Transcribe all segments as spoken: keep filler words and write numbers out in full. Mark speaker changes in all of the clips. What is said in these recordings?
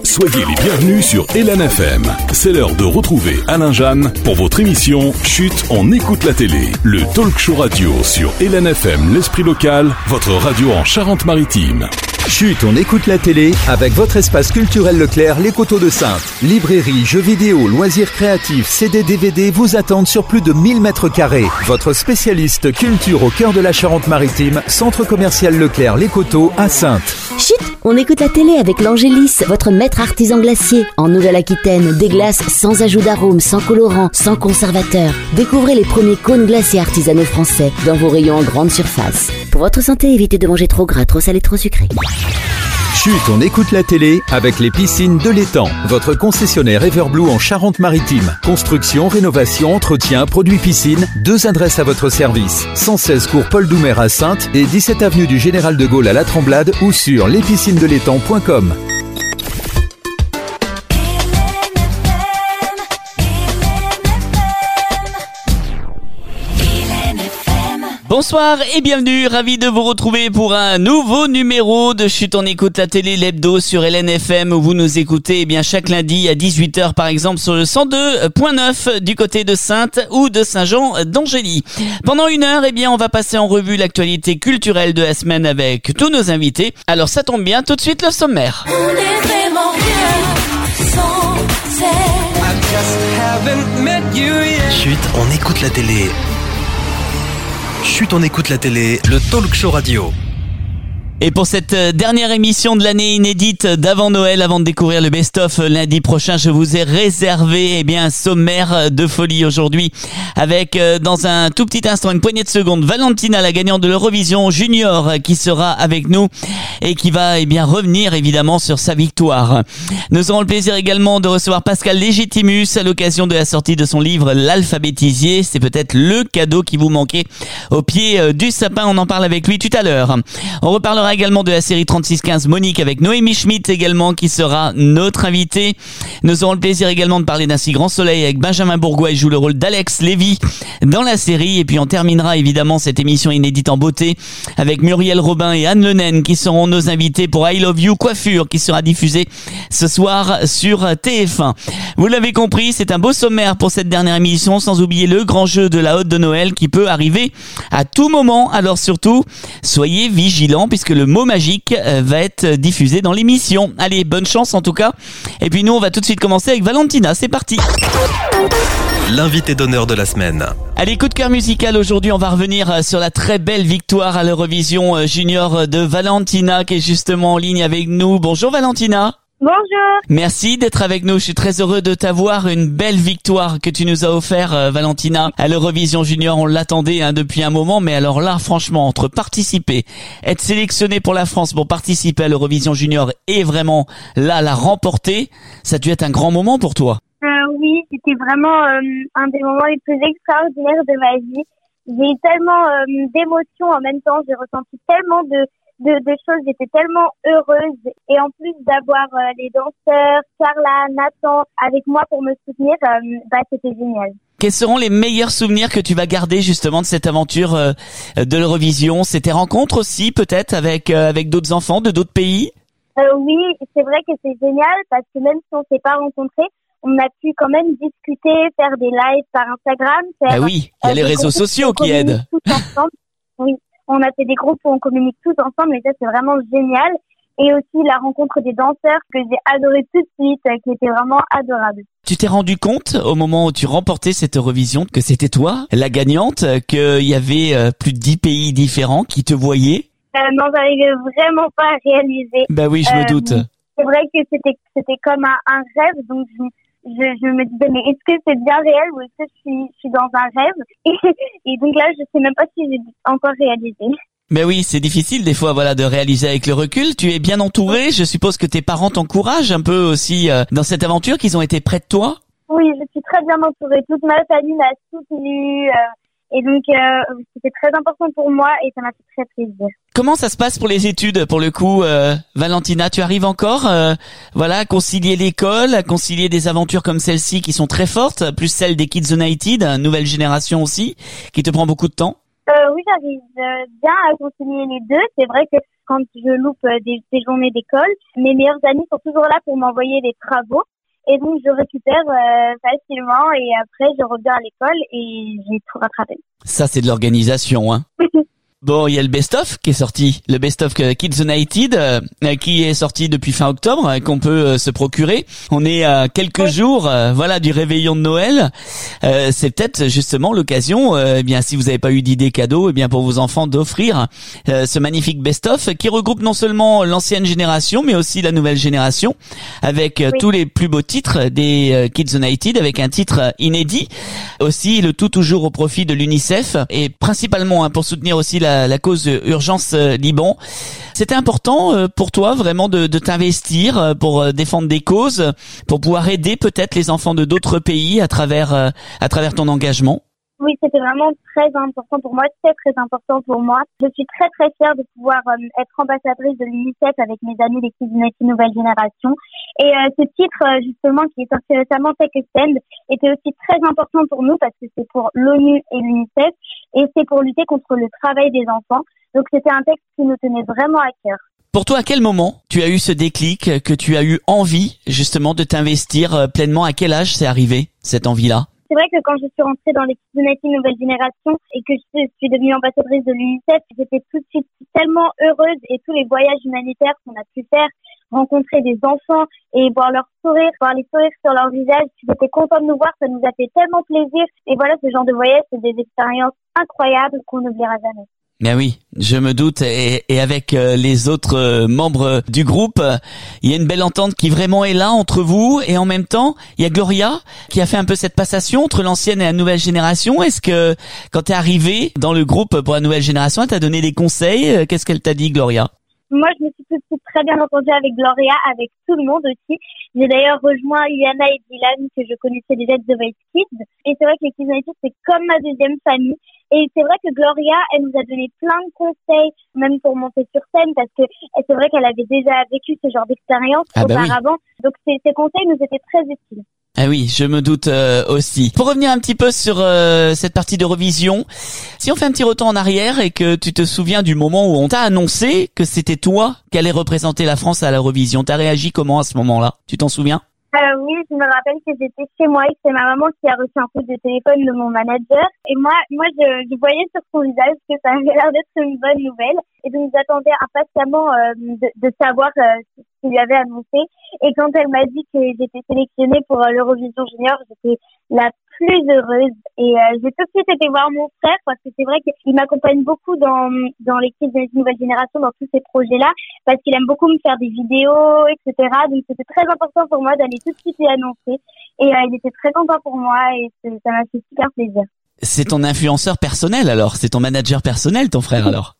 Speaker 1: Soyez les bienvenus sur Hélène F M. C'est l'heure de retrouver Alain Jeanne pour votre émission Chut, on écoute la télé. Le talk show radio sur Hélène F M, l'esprit local, votre radio en Charente-Maritime.
Speaker 2: Chut, on écoute la télé avec votre espace culturel Leclerc, les Coteaux de Saintes. Librairie, jeux vidéo, loisirs créatifs, C D, D V D vous attendent sur plus de mille mètres carrés. Votre spécialiste culture au cœur de la Charente-Maritime, centre commercial Leclerc, les Coteaux à Saintes.
Speaker 3: Chut, on écoute la télé avec l'Angélis, votre maître artisan glacier. En Nouvelle-Aquitaine, des glaces sans ajout d'arôme, sans colorant, sans conservateur. Découvrez les premiers cônes glaciers artisanaux français dans vos rayons en grande surface. Pour votre santé, évitez de manger trop gras, trop salé, trop sucré.
Speaker 2: Chut, on écoute la télé avec les piscines de l'Étang. Votre concessionnaire Everblue en Charente-Maritime. Construction, rénovation, entretien, produits piscine. Deux adresses à votre service. cent seize cours Paul Doumer à Saintes et dix-sept avenue du Général de Gaulle à La Tremblade ou sur les piscines de l'étang point com.
Speaker 4: Bonsoir et bienvenue, ravi de vous retrouver pour un nouveau numéro de Chut, on écoute la télé, l'hebdo sur Hélène F M où vous nous écoutez eh bien chaque lundi à dix-huit heures par exemple sur le cent deux virgule neuf du côté de Saintes ou de Saint-Jean d'Angély. Pendant une heure, eh bien on va passer en revue l'actualité culturelle de la semaine avec tous nos invités. Alors ça tombe bien, tout de suite le sommaire.
Speaker 5: On est vraiment bien sans
Speaker 6: Chut, on écoute la télé. Chut, on écoute la télé, le talk show radio.
Speaker 4: Et pour cette dernière émission de l'année inédite d'avant Noël, avant de découvrir le best-of lundi prochain, je vous ai réservé eh bien un sommaire de folie aujourd'hui avec dans un tout petit instant, une poignée de secondes, Valentina, la gagnante de l'Eurovision Junior, qui sera avec nous et qui va eh bien revenir évidemment sur sa victoire. Nous aurons le plaisir également de recevoir Pascal Légitimus à l'occasion de la sortie de son livre L'Alphabétisier. C'est peut-être le cadeau qui vous manquait au pied du sapin. On en parle avec lui tout à l'heure. On reparlera également de la série trente-six quinze Monique avec Noémie Schmidt également qui sera notre invité. Nous aurons le plaisir également de parler d'un si grand soleil avec Benjamin Bourgois. Il joue le rôle d'Alex Lévy dans la série. Et puis on terminera évidemment cette émission inédite en beauté avec Muriel Robin et Anne Lenaine qui seront nos invités pour I Love You Coiffure qui sera diffusé ce soir sur T F un. Vous l'avez compris, c'est un beau sommaire pour cette dernière émission, sans oublier le grand jeu de la Hotte de Noël qui peut arriver à tout moment. Alors surtout, soyez vigilants puisque le mot magique va être diffusé dans l'émission. Allez, bonne chance en tout cas. Et puis nous, on va tout de suite commencer avec Valentina. C'est parti.
Speaker 6: L'invité d'honneur de la semaine.
Speaker 4: Allez, coup de cœur musical. Aujourd'hui, on va revenir sur la très belle victoire à l'Eurovision Junior de Valentina qui est justement en ligne avec nous. Bonjour Valentina.
Speaker 7: Bonjour.
Speaker 4: Merci d'être avec nous. Je suis très heureux de t'avoir. Une belle victoire que tu nous as offert, euh, Valentina, à l'Eurovision Junior. On l'attendait hein, depuis un moment, mais alors là, franchement, entre participer, être sélectionné pour la France pour participer à l'Eurovision Junior et vraiment là la remporter, ça a dû être un grand moment pour toi.
Speaker 7: Euh, oui, c'était vraiment euh, un des moments les plus extraordinaires de ma vie. J'ai eu tellement euh, d'émotions en même temps. J'ai ressenti tellement de De, de choses, j'étais tellement heureuse et en plus d'avoir euh, les danseurs, Carla, Nathan avec moi pour me soutenir, euh, bah c'était génial.
Speaker 4: Quels seront les meilleurs souvenirs que tu vas garder justement de cette aventure euh, de l'Eurovision? C'est tes rencontres aussi peut-être avec euh, avec d'autres enfants de d'autres pays?
Speaker 7: euh, Oui, c'est vrai que c'est génial parce que même si on s'est pas rencontrés, on a pu quand même discuter, faire des lives par Instagram. Faire,
Speaker 4: ah oui, il y a
Speaker 7: euh,
Speaker 4: les réseaux sociaux qui aident.
Speaker 7: Tous ensemble. Oui. On a fait des groupes où on communique tous ensemble et ça, c'est vraiment génial. Et aussi la rencontre des danseurs que j'ai adoré tout de suite, qui était vraiment adorable.
Speaker 4: Tu t'es rendu compte au moment où tu remportais cette Eurovision que c'était toi, la gagnante, qu'il y avait plus de dix pays différents qui te voyaient? euh,
Speaker 7: Non, j'arrivais vraiment pas à réaliser.
Speaker 4: Bah oui, je
Speaker 7: euh,
Speaker 4: me doute.
Speaker 7: C'est vrai que c'était c'était comme un, un rêve, donc je, je, je me disais mais est-ce que c'est bien réel ou est-ce que je suis, je suis dans un rêve et, et donc là, je sais même pas si j'ai encore réalisé.
Speaker 4: Mais oui, c'est difficile des fois, voilà, de réaliser avec le recul. Tu es bien entouré. Je suppose que tes parents t'encouragent un peu aussi euh, dans cette aventure, qu'ils ont été près de toi.
Speaker 7: Oui, je suis très bien entourée. Toute ma famille m'a soutenue. Euh, et donc, euh, c'était très important pour moi et ça m'a fait très plaisir.
Speaker 4: Comment ça se passe pour les études, pour le coup, euh, Valentina? Tu arrives encore, euh, voilà, à concilier l'école, à concilier des aventures comme celle-ci qui sont très fortes, plus celle des Kids United, nouvelle génération aussi, qui te prend beaucoup de temps?
Speaker 7: Euh, oui, j'arrive bien à concilier les deux. C'est vrai que quand je loupe des, des journées d'école. Mes meilleurs amis sont toujours là pour m'envoyer les travaux. Et donc, je récupère euh, facilement et après, je reviens à l'école et j'ai tout rattrapé.
Speaker 4: Ça, c'est de l'organisation, hein. Bon, il y a le best-of qui est sorti, le best-of Kids United, euh, qui est sorti depuis fin octobre, euh, qu'on peut euh, se procurer. On est à quelques oui. jours, euh, voilà, du réveillon de Noël. Euh, c'est peut-être justement l'occasion, euh, eh bien, si vous n'avez pas eu d'idée cadeau, eh bien, pour vos enfants, d'offrir euh, ce magnifique best-of qui regroupe non seulement l'ancienne génération, mais aussi la nouvelle génération, avec euh, oui. tous les plus beaux titres des euh, Kids United, avec un titre inédit. Aussi, le tout toujours au profit de l'UNICEF et principalement hein, pour soutenir aussi la La, la cause Urgence euh, Liban. C'était important euh, pour toi vraiment de, de t'investir euh, pour euh, défendre des causes, pour pouvoir aider peut-être les enfants de d'autres pays à travers euh, à travers ton engagement.
Speaker 7: Oui, c'était vraiment très important pour moi, c'est très important pour moi. Je suis très très fière de pouvoir euh, être ambassadrice de l'UNICEF avec mes amis des Kids United Nouvelle Génération. Et euh, ce titre, euh, justement, qui est sorti récemment, Take a Stand, était aussi très important pour nous parce que c'est pour l'ONU et l'UNICEF et c'est pour lutter contre le travail des enfants. Donc c'était un texte qui nous tenait vraiment à cœur.
Speaker 4: Pour toi, à quel moment tu as eu ce déclic, que tu as eu envie justement de t'investir pleinement? À quel âge c'est arrivé, cette envie-là?
Speaker 7: C'est vrai que quand je suis rentrée dans les Kids United Nouvelle Génération et que je suis devenue ambassadrice de l'UNICEF, j'étais tout de suite tellement heureuse et tous les voyages humanitaires qu'on a pu faire, rencontrer des enfants et voir leur sourire, voir les sourires sur leur visage, j'étais contente de nous voir, ça nous a fait tellement plaisir. Et voilà, ce genre de voyage, c'est des expériences incroyables qu'on n'oubliera jamais.
Speaker 4: Ben oui, je me doute, et, et avec euh, les autres euh, membres du groupe, euh, il y a une belle entente qui vraiment est là entre vous, et en même temps, il y a Gloria qui a fait un peu cette passation entre l'ancienne et la nouvelle génération. Est-ce que quand t'es arrivée dans le groupe pour la nouvelle génération, elle t'a donné des conseils? Qu'est-ce qu'elle t'a dit, Gloria?
Speaker 7: Moi, je me suis tout de suite très bien entendue avec Gloria, avec tout le monde aussi. J'ai d'ailleurs rejoint Yana et Dylan, que je connaissais déjà de The Voice Kids. Et c'est vrai que les Kids United, c'est comme ma deuxième famille. Et c'est vrai que Gloria, elle nous a donné plein de conseils, même pour monter sur scène, parce que c'est vrai qu'elle avait déjà vécu ce genre d'expérience ah bah auparavant. Oui. Donc ces, ces conseils nous étaient très utiles.
Speaker 4: Ah oui, je me doute euh, aussi. Pour revenir un petit peu sur euh, cette partie d'Eurovision, si on fait un petit retour en arrière et que tu te souviens du moment où on t'a annoncé que c'était toi qui allais représenter la France à l'Eurovision, t'as réagi comment à ce moment-là? Tu t'en souviens?
Speaker 7: Euh, oui, je me rappelle que j'étais chez moi et que c'est ma maman qui a reçu un coup de téléphone de mon manager. Et moi, moi, je, je voyais sur son visage que ça avait l'air d'être une bonne nouvelle. Et donc, j'attendais impatiemment euh, de, de savoir euh, ce qu'il lui avait annoncé. Et quand elle m'a dit que j'étais sélectionnée pour euh, l'Eurovision Junior, j'étais la plus heureuse. Et euh, j'ai tout de suite été voir mon frère parce que c'est vrai qu'il m'accompagne beaucoup dans dans les Kids de Nouvelle Génération, dans tous ces projets-là, parce qu'il aime beaucoup me faire des vidéos, et cetera. Donc c'était très important pour moi d'aller tout de suite lui annoncer. Et euh, il était très content pour moi et ça m'a fait super plaisir.
Speaker 4: C'est ton influenceur personnel alors? C'est ton manager personnel, ton frère alors?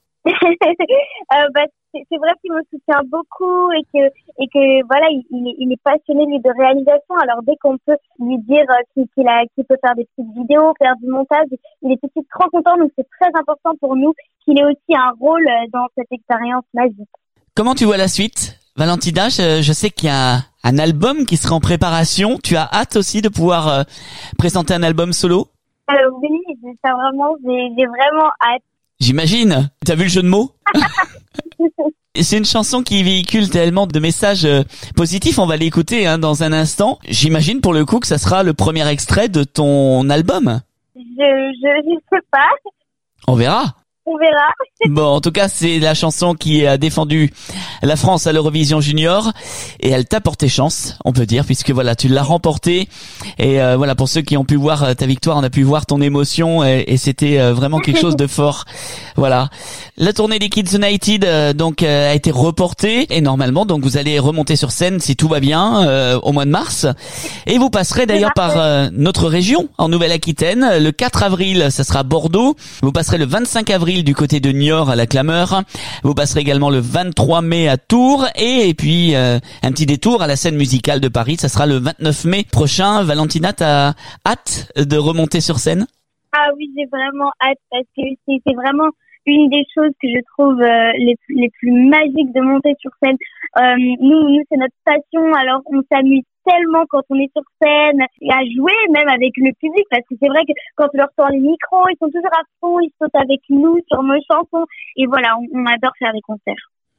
Speaker 7: euh, bah, c'est, c'est vrai qu'il me soutient beaucoup et que et que voilà il, il, est, il est passionné lui de réalisation. Alors dès qu'on peut lui dire qu'il, qu'il a qu'il peut faire des petites vidéos, faire du montage, il est tout de suite trop content. Donc c'est très important pour nous qu'il ait aussi un rôle dans cette expérience magique.
Speaker 4: Comment tu vois la suite, Valentina? Je, je sais qu'il y a un album qui sera en préparation. Tu as hâte aussi de pouvoir euh, présenter un album solo?
Speaker 7: Euh, oui, ça vraiment, j'ai, j'ai vraiment hâte.
Speaker 4: J'imagine. T'as vu le jeu de mots? C'est une chanson qui véhicule tellement de messages positifs. On va l'écouter hein, dans un instant. J'imagine pour le coup que ça sera le premier extrait de ton album.
Speaker 7: Je je, je sais pas.
Speaker 4: On verra.
Speaker 7: On verra.
Speaker 4: Bon, en tout cas, c'est la chanson qui a défendu la France à l'Eurovision Junior et elle t'a porté chance, on peut dire, puisque voilà, tu l'as remportée. Et euh, voilà, pour ceux qui ont pu voir ta victoire, on a pu voir ton émotion et, et c'était euh, vraiment quelque chose de fort. Voilà. La tournée des Kids United euh, donc euh, a été reportée et normalement, donc vous allez remonter sur scène si tout va bien euh, au mois de mars. Et vous passerez d'ailleurs par euh, notre région en Nouvelle-Aquitaine. Le quatre avril, ça sera Bordeaux. Vous passerez le vingt-cinq avril du côté de Niort à la Clameur. Vous passerez également le vingt-trois mai à Tours et, et puis euh, un petit détour à la scène musicale de Paris. Ça sera le vingt-neuf mai prochain. Valentina, t'as hâte de remonter sur scène?
Speaker 7: Ah oui, j'ai vraiment hâte parce que c'est, c'est vraiment une des choses que je trouve euh, les, les plus magiques de monter sur scène. Euh, nous, nous, c'est notre passion, alors on s'amuse tellement quand on est sur scène, et à jouer même avec le public, parce que c'est vrai que quand on leur tend les micros, ils sont toujours à fond, ils sautent avec nous sur nos chansons, et voilà, on, on adore faire des concerts.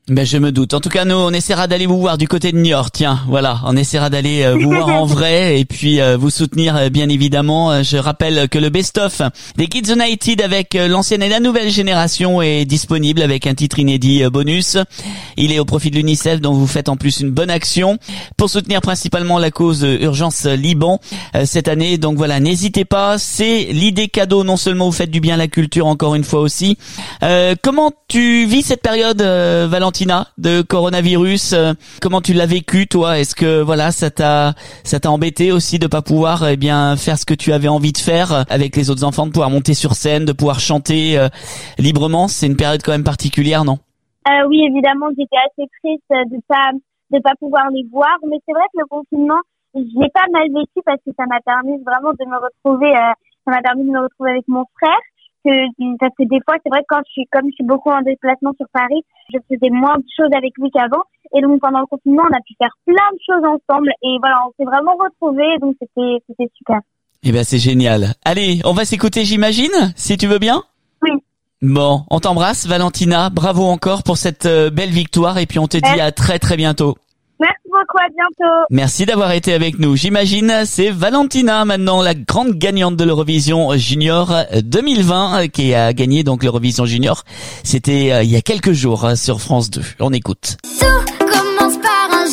Speaker 4: Ben je me doute. En tout cas, nous on essaiera d'aller vous voir du côté de Niort. Tiens, voilà, on essaiera d'aller euh, vous voir en vrai et puis euh, vous soutenir euh, bien évidemment. Euh, je rappelle que le best-of des Kids United avec euh, l'ancienne et la nouvelle génération est disponible avec un titre inédit euh, bonus. Il est au profit de l'UNICEF, dont vous faites en plus une bonne action pour soutenir principalement la cause euh, Urgence Liban euh, cette année. Donc voilà, n'hésitez pas. C'est l'idée cadeau. Non seulement vous faites du bien à la culture, encore une fois aussi. Euh, comment tu vis cette période, euh, Valentina, de coronavirus? euh, Comment tu l'as vécu, toi? Est-ce que voilà, ça t'a ça t'a embêté aussi de pas pouvoir eh bien faire ce que tu avais envie de faire avec les autres enfants, de pouvoir monter sur scène, de pouvoir chanter euh, librement? C'est une période quand même particulière, non?
Speaker 7: Euh, oui, évidemment, j'étais assez triste de pas de pas pouvoir les voir, mais c'est vrai que le confinement, je l'ai pas mal vécu parce que ça m'a permis vraiment de me retrouver. Euh, ça m'a permis de me retrouver avec mon frère. Que, parce que des fois, c'est vrai que quand je suis, comme je suis beaucoup en déplacement sur Paris, je faisais moins de choses avec lui qu'avant. Et donc, pendant le confinement, on a pu faire plein de choses ensemble. Et voilà, on s'est vraiment retrouvés. Donc, c'était, c'était super.
Speaker 4: Eh ben, c'est génial. Allez, on va s'écouter, j'imagine, si tu veux bien?
Speaker 7: Oui.
Speaker 4: Bon, on t'embrasse, Valentina. Bravo encore pour cette euh, belle victoire. Et puis, on te dit à très, très bientôt.
Speaker 7: Merci beaucoup, à bientôt.
Speaker 4: Merci d'avoir été avec nous. J'imagine, c'est Valentina maintenant, la grande gagnante de l'Eurovision Junior deux mille vingt, qui a gagné donc l'Eurovision Junior. C'était euh, il y a quelques jours hein, sur France deux. On écoute.
Speaker 8: Tout commence par un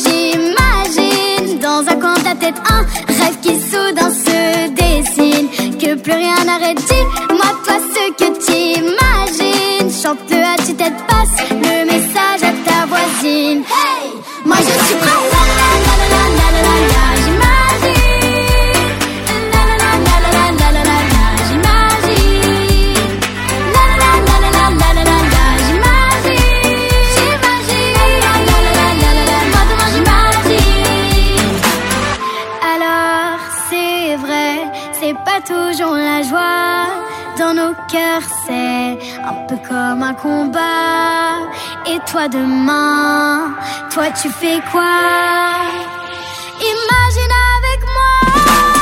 Speaker 8: j'imagine, dans un coin de la tête, un rêve qui soudain se dessine, que plus rien n'arrête. Dis-moi toi ce que t'imagines, chante-le à tue-tête, passe le message à ta voisine. Hey, moi je suis prête. La la la la la la la la, j'imagine. La la la la la la la la la, j'imagine. La la la la la la la la la, j'imagine. J'imagine. La la la la la la, moi demain j'imagine. Alors c'est vrai, c'est pas toujours la joie. Dans nos cœurs c'est un peu comme un combat. Et toi demain, toi tu fais quoi? Imagine avec moi.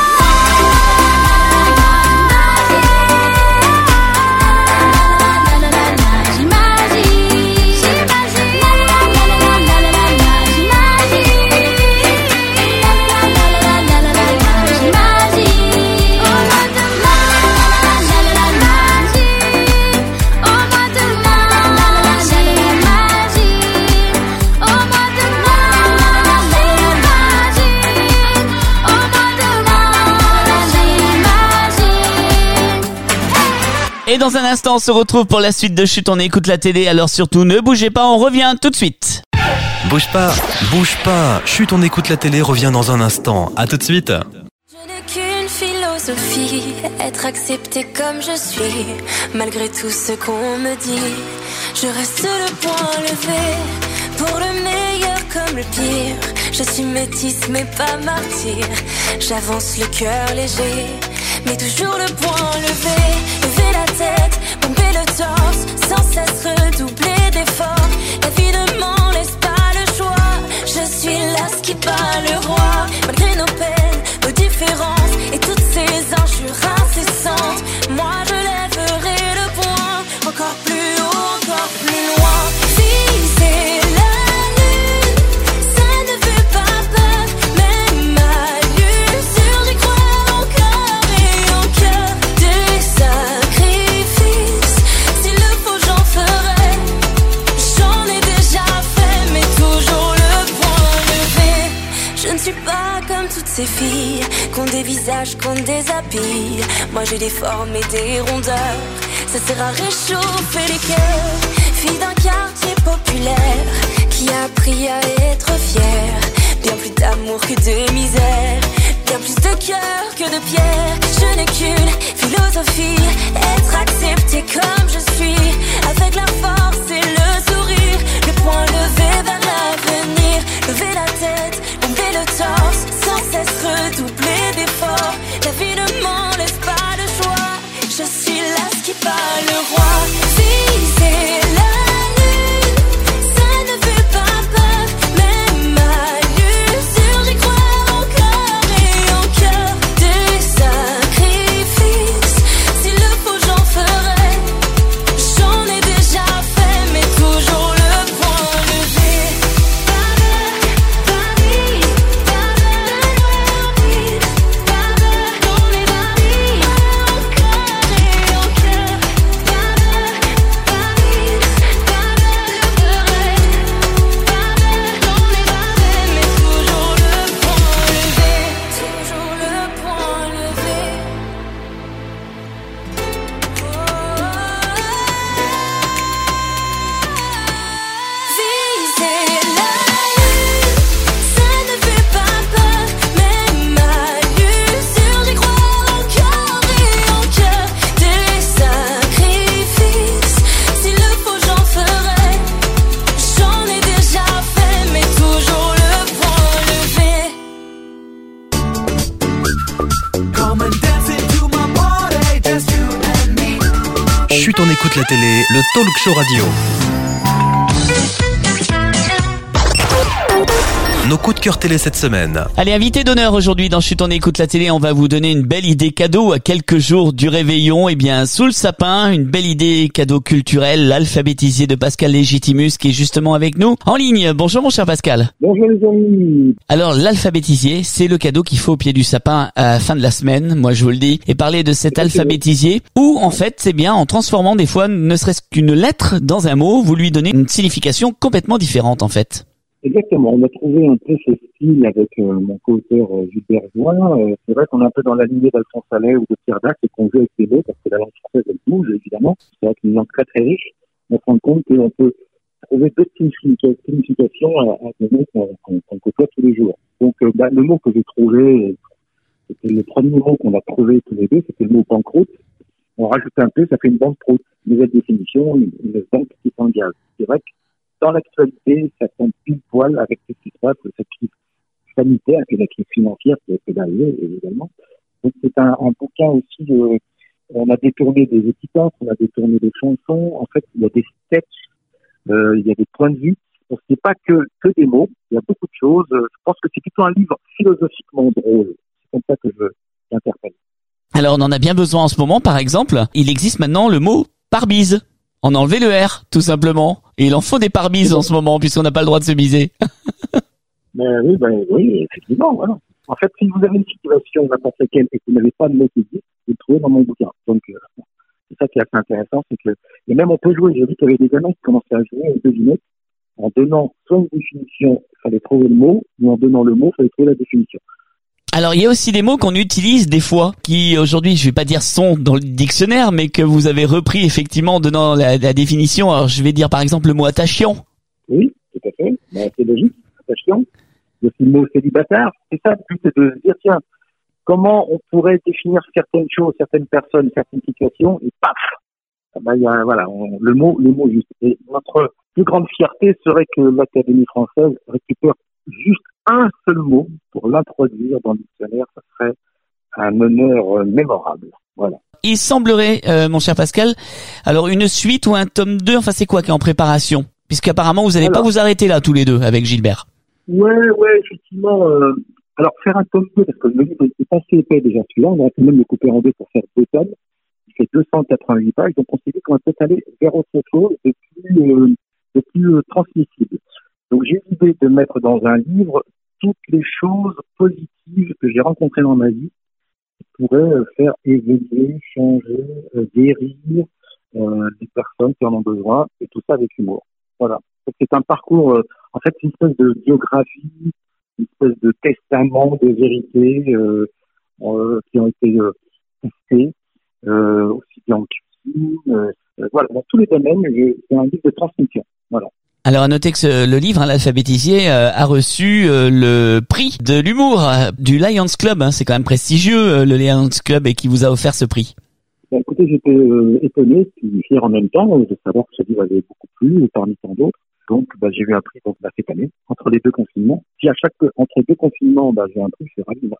Speaker 4: Et dans un instant, on se retrouve pour la suite de Chut, on écoute la télé. Alors surtout, ne bougez pas, on revient tout de suite.
Speaker 6: Bouge pas, bouge pas. Chut, on écoute la télé, revient dans un instant. À tout de suite.
Speaker 5: Je n'ai qu'une philosophie, être accepté comme je suis, malgré tout ce qu'on me dit. Je reste le poing levé, pour le meilleur comme le pire. Je suis métisse mais pas martyr, j'avance le cœur léger, mais toujours le poing levé. Lever la tête, bomber le torse, sans cesse redoubler d'efforts. La vie ne m'en laisse pas le choix, je suis là ce qui bat le roi. Malgré nos peines, nos différences et toutes ces injures incessantes, moi je lèverai le poing, encore plus haut, encore plus loin. Viser la lune, ça ne fait pas peur, même à l'usure, j'y crois encore et encore. Des sacrifices, s'il le faut j'en ferai, j'en ai déjà fait, mais toujours le poing levé. Je ne suis pas comme toutes ces filles, qu'ont des visages, qu'ont des habits. Moi j'ai des formes et des rondeurs, ça sert à réchauffer les cœurs. Fille d'un quartier populaire, qui a appris à être fière. Bien plus d'amour que de misère, bien plus de cœur que de pierre. Je n'ai qu'une philosophie, être accepté comme je suis, avec la force et le sourire, le poing levé vers l'avenir. Lever la tête, bomber le torse, sans cesse redoubler d'efforts. La vie ne m'en laisse pas le choix, je suis là ce qui bat le roi. Viser la lune, ça ne fait pas peur, même à l'usure, j'y crois encore et encore. Des sacrifices, s'il le faut j'en ferai, j'en ai déjà fait, mais toujours le poing levé.
Speaker 6: Chut, on écoute la télé, le talk show radio. Nos coups de cœur télé cette semaine.
Speaker 4: Allez, invité d'honneur aujourd'hui dans Chut, on écoute la télé, on va vous donner une belle idée cadeau à quelques jours du réveillon. Eh bien, sous le sapin, une belle idée cadeau culturel, l'alphabétisier de Pascal Légitimus qui est justement avec nous en ligne. Bonjour mon cher Pascal.
Speaker 9: Bonjour les amis.
Speaker 4: Alors, l'alphabétisier, c'est le cadeau qu'il faut au pied du sapin à la fin de la semaine, moi je vous le dis. Et parler de cet alphabétisier, où en fait, c'est bien en transformant des fois, ne serait-ce qu'une lettre dans un mot, vous lui donnez une signification complètement différente en fait.
Speaker 9: Exactement, on a trouvé un peu ce style avec euh, mon co-auteur euh, Gilbert Join. Euh, c'est vrai qu'on est un peu dans la lignée d'Alphonse Allais ou de Pierre Dac et qu'on joue avec les mots parce que la langue française elle bouge évidemment. C'est vrai qu'une langue très très riche. On se rend compte qu'on peut trouver d'autres significations à, à des mots qu'on, qu'on, qu'on côtoie tous les jours. Donc euh, bah, le mot que j'ai trouvé, c'était le premier mot qu'on a trouvé tous les deux, c'était le mot banqueroute. On rajoute un peu, ça fait une banqueroute. Nouvelle définition, une, une banque qui s'engage. C'est vrai que dans l'actualité, ça tombe pile poil avec ce qui se passe, cette crise sanitaire et la crise financière qui a été arrivée, évidemment. Donc c'est un, un bouquin aussi, euh, on a détourné des épithètes, on a détourné des chansons, en fait il y a des sketchs, euh, il y a des points de vue, donc c'est pas que, que des mots, il y a beaucoup de choses. Je pense que c'est plutôt un livre philosophiquement drôle, c'est comme ça que je l'interprète.
Speaker 4: Alors on en a bien besoin en ce moment, par exemple, il existe maintenant le mot pare-bise. On a enlevé le R, tout simplement. Et il en faut des pare-bises en ce moment, puisqu'on n'a pas le droit de se biser.
Speaker 9: Ben oui, ben oui, effectivement, voilà. En fait, si vous avez une situation, n'importe laquelle, et que vous n'avez pas de mot qui existe, vous le trouvez dans mon bouquin. Donc, euh, c'est ça qui est assez intéressant, c'est que, et même on peut jouer, j'ai vu qu'il y avait des gamins qui commençaient à jouer aux devinettes, en donnant soit une définition, il fallait trouver le mot, ou en donnant le mot, il fallait trouver la définition.
Speaker 4: Alors, il y a aussi des mots qu'on utilise des fois, qui aujourd'hui, je vais pas dire sont dans le dictionnaire, mais que vous avez repris effectivement en donnant la, la définition. Alors, je vais dire par exemple le mot attachant.
Speaker 9: Oui, tout à fait. Ben, c'est logique, attachant. Le mot célibataire, c'est ça, le but, c'est de se dire, tiens, comment on pourrait définir certaines choses, certaines personnes, certaines situations, et paf! Ben, y a, voilà, on, le mot, le mot juste. Et notre plus grande fierté serait que l'Académie française récupère juste un seul mot pour l'introduire dans le dictionnaire, ça serait un honneur euh, mémorable. Voilà.
Speaker 4: Il semblerait, euh, mon cher Pascal, alors une suite ou un tome deux, enfin c'est quoi qui est en préparation? Puisqu'apparemment vous n'allez pas vous arrêter là tous les deux avec Gilbert.
Speaker 9: Ouais, ouais, effectivement. Euh, alors faire un tome deux, parce que le livre est assez épais déjà celui-là, on aurait pu même le couper en deux pour faire deux tomes. Il fait deux cent quatre-vingt-huit pages, donc on s'est dit qu'on va peut-être aller vers autre chose de plus, euh, de plus euh, transmissible. Donc j'ai l'idée de mettre dans un livre toutes les choses positives que j'ai rencontrées dans ma vie qui pourraient faire évoluer, changer, euh, guérir euh, des personnes qui en ont besoin, et tout ça avec humour. Voilà. Donc, c'est un parcours, euh, en fait, c'est une espèce de biographie, une espèce de testament de vérités euh, euh, qui ont été euh, testés, euh, aussi bien en cuisine, euh, voilà, dans tous les domaines. C'est un livre de transmission. Voilà.
Speaker 4: Alors à noter que ce, le livre, hein, l'alphabétisier, euh, a reçu euh, le prix de l'humour euh, du Lions Club. Hein, c'est quand même prestigieux euh, le Lions Club et qui vous a offert ce prix.
Speaker 9: Ben, écoutez, j'étais euh, étonné et fier en même temps de savoir que ce livre avait beaucoup plu parmi tant d'autres. Donc ben, j'ai eu un prix donc, ben, cette année entre les deux confinements. Si à chaque entre deux confinements ben, j'ai un prix, c'est ravi.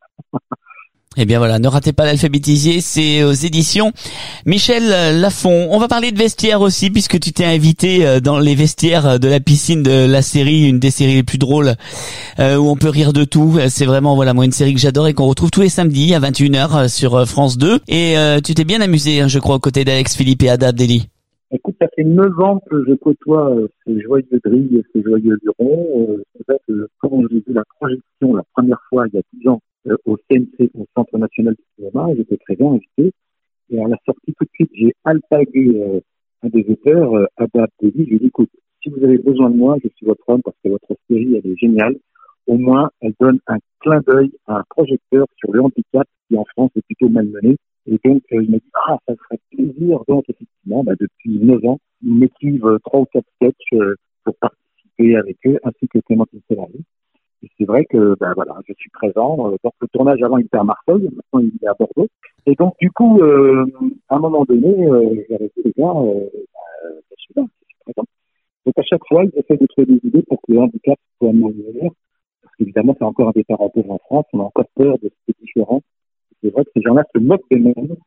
Speaker 4: Eh bien voilà, ne ratez pas l'alphabétisier, c'est aux éditions Michel Lafon. On va parler de vestiaire aussi, puisque tu t'es invité dans les vestiaires de la piscine de la série, une des séries les plus drôles, euh, où on peut rire de tout. C'est vraiment, voilà, moi, une série que j'adore et qu'on retrouve tous les samedis à vingt et une heures sur France deux. Et euh, tu t'es bien amusé, hein, je crois, aux côtés d'Alex Philippe et Ada Abdelli.
Speaker 9: Écoute, ça fait neuf ans que je côtoie euh, ces joyeux drilles et ces joyeux lurons. Euh, c'est vrai que quand j'ai vu la projection la première fois, il y a dix ans, euh, au C N C, au Centre National du Cinéma, j'étais très bien invité. Et à la sortie, tout de suite, j'ai alpagué euh, un des auteurs, euh, Ada Abdelli. Je lui ai dit, écoute, si vous avez besoin de moi, je suis votre homme parce que votre série, elle est géniale. Au moins, elle donne un clin d'œil à un projecteur sur le handicap qui, en France, est plutôt malmené. Et donc, euh, il m'a dit, ah, ça ferait plaisir. Donc, effectivement, bah, depuis neuf ans, ils m'écrivent trois ou quatre sketchs euh, pour participer avec eux, ainsi que Clémentine Célari. Et c'est vrai que, bah, voilà, je suis présent. Euh, donc, le tournage avant, il était à Marseille. Maintenant, il est à Bordeaux. Et donc, du coup, euh, à un moment donné, euh, j'ai arrêté les gars, euh, bah, je suis là, je suis présent. Donc, à chaque fois, ils essaient de trouver des idées pour que le handicap soit moins meilleur. Parce qu'évidemment, c'est encore un des parents pauvres en France. On a encore peur de ce qui est différent. C'est vrai que ces gens-là se moquent d'eux-mêmes.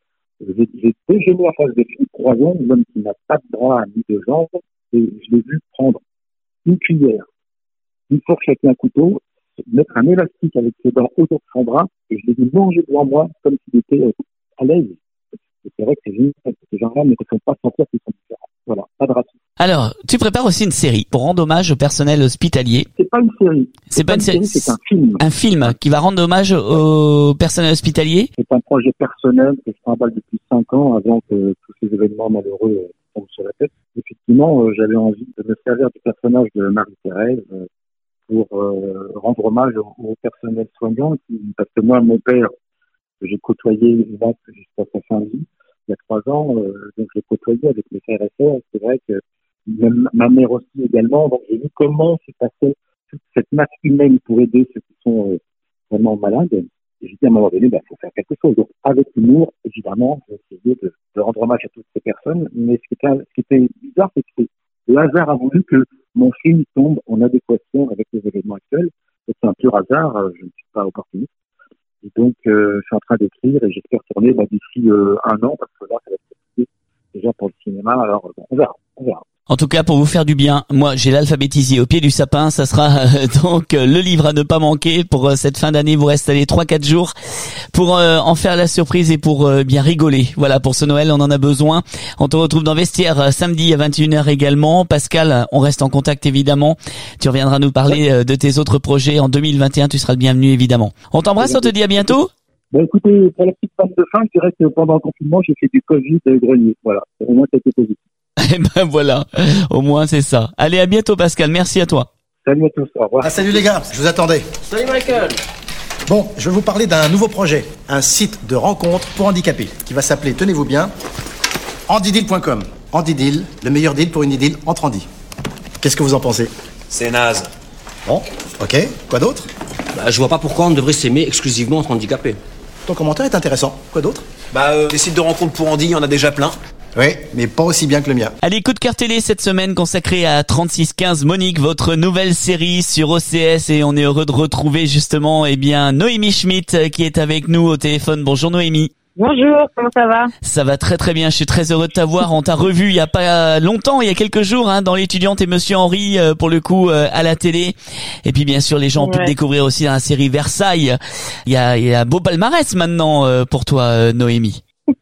Speaker 9: J'ai, j'ai déjeuné en face de Philippe Croison, un homme qui n'a pas de bras ni de jambes, et je l'ai vu prendre une cuillère, une fourchette et un couteau, mettre un élastique avec ses dents autour de son bras, et je l'ai vu manger devant moi comme s'il était à l'aise. Et c'est vrai que c'est génial, ces gens-là ne se font pas sentir qu'ils sont différents. Voilà, pas de racisme.
Speaker 4: Alors, tu prépares aussi une série pour rendre hommage au personnel hospitalier.
Speaker 9: C'est pas une série.
Speaker 4: C'est, c'est pas, pas une série, série,
Speaker 9: c'est un film.
Speaker 4: Un film qui va rendre hommage au personnel hospitalier.
Speaker 9: C'est un projet personnel que je travaille depuis cinq ans avant que tous ces événements malheureux tombent sur la tête. Effectivement, euh, j'avais envie de me servir du personnage de Marie-Thérèse euh, pour euh, rendre hommage au, au personnel soignant. Qui, parce que moi, mon père, que j'ai côtoyé là jusqu'à sa fin de vie, il y a trois ans, euh, donc j'ai côtoyé avec mes frères et sœurs. C'est vrai que même ma mère aussi également. Donc j'ai vu comment s'est passée toute cette masse humaine pour aider ceux qui sont euh, vraiment malades. Et j'ai dit à un moment donné, bah, faut faire quelque chose. Donc avec humour, évidemment, j'ai essayé de, de rendre hommage à toutes ces personnes. Mais ce qui était, ce qui était bizarre, c'est que le hasard a voulu que mon film tombe en adéquation avec les événements actuels. Et c'est un pur hasard. Je ne suis pas opportuniste. Et donc, euh, je suis en train d'écrire et j'espère tourner bah, d'ici euh, un an, parce que là, ça va être compliqué déjà pour le cinéma. Alors, bon, on verra, on verra.
Speaker 4: En tout cas, pour vous faire du bien, moi j'ai l'alphabétisé au pied du sapin. Ça sera euh, donc euh, le livre à ne pas manquer pour euh, cette fin d'année. Vous restez allés trois quatre jours pour euh, en faire la surprise et pour euh, bien rigoler. Voilà, pour ce Noël, on en a besoin. On te retrouve dans Vestiaire euh, samedi à vingt et une heures également. Pascal, on reste en contact évidemment. Tu reviendras nous parler euh, de tes autres projets en deux mille vingt et un. Tu seras le bienvenu évidemment. On t'embrasse, on te dit à bientôt.
Speaker 9: Bon, écoutez, pour la petite panne de fin, je dirais que pendant le confinement, j'ai fait du Covid de grenier. Voilà, au moins ça a été positif.
Speaker 4: Eh ben voilà, au moins c'est ça. Allez, à bientôt Pascal, merci à toi.
Speaker 9: Salut à tous, au revoir.
Speaker 10: Ah, salut les gars, je vous attendais.
Speaker 11: Salut Michael.
Speaker 10: Bon, je vais vous parler d'un nouveau projet, un site de rencontre pour handicapés, qui va s'appeler, tenez-vous bien, handideal point com. Handideal, le meilleur deal pour une idylle entre Andy. Qu'est-ce que vous en pensez?
Speaker 11: C'est naze.
Speaker 10: Bon, ok, quoi d'autre?
Speaker 11: Bah, je vois pas pourquoi on devrait s'aimer exclusivement entre handicapés.
Speaker 10: Ton commentaire est intéressant, quoi d'autre?
Speaker 11: Bah, euh, des sites de rencontre pour Andy, il y en a déjà plein.
Speaker 10: Oui, mais pas aussi bien que le mien.
Speaker 4: Allez, coup de cœur télé cette semaine consacrée à trente-six quinze Monique, votre nouvelle série sur O C S, et on est heureux de retrouver justement eh bien Noémie Schmidt qui est avec nous au téléphone. Bonjour Noémie.
Speaker 7: Bonjour, comment ça va?
Speaker 4: Ça va très très bien, je suis très heureux de t'avoir. On t'a revu il y a pas longtemps, il y a quelques jours, hein, dans l'Étudiante et Monsieur Henry, euh, pour le coup, euh, à la télé. Et puis bien sûr, les gens ont pu te découvrir aussi dans la série Versailles. Il y a, il y a un beau palmarès maintenant euh, pour toi, euh, Noémie.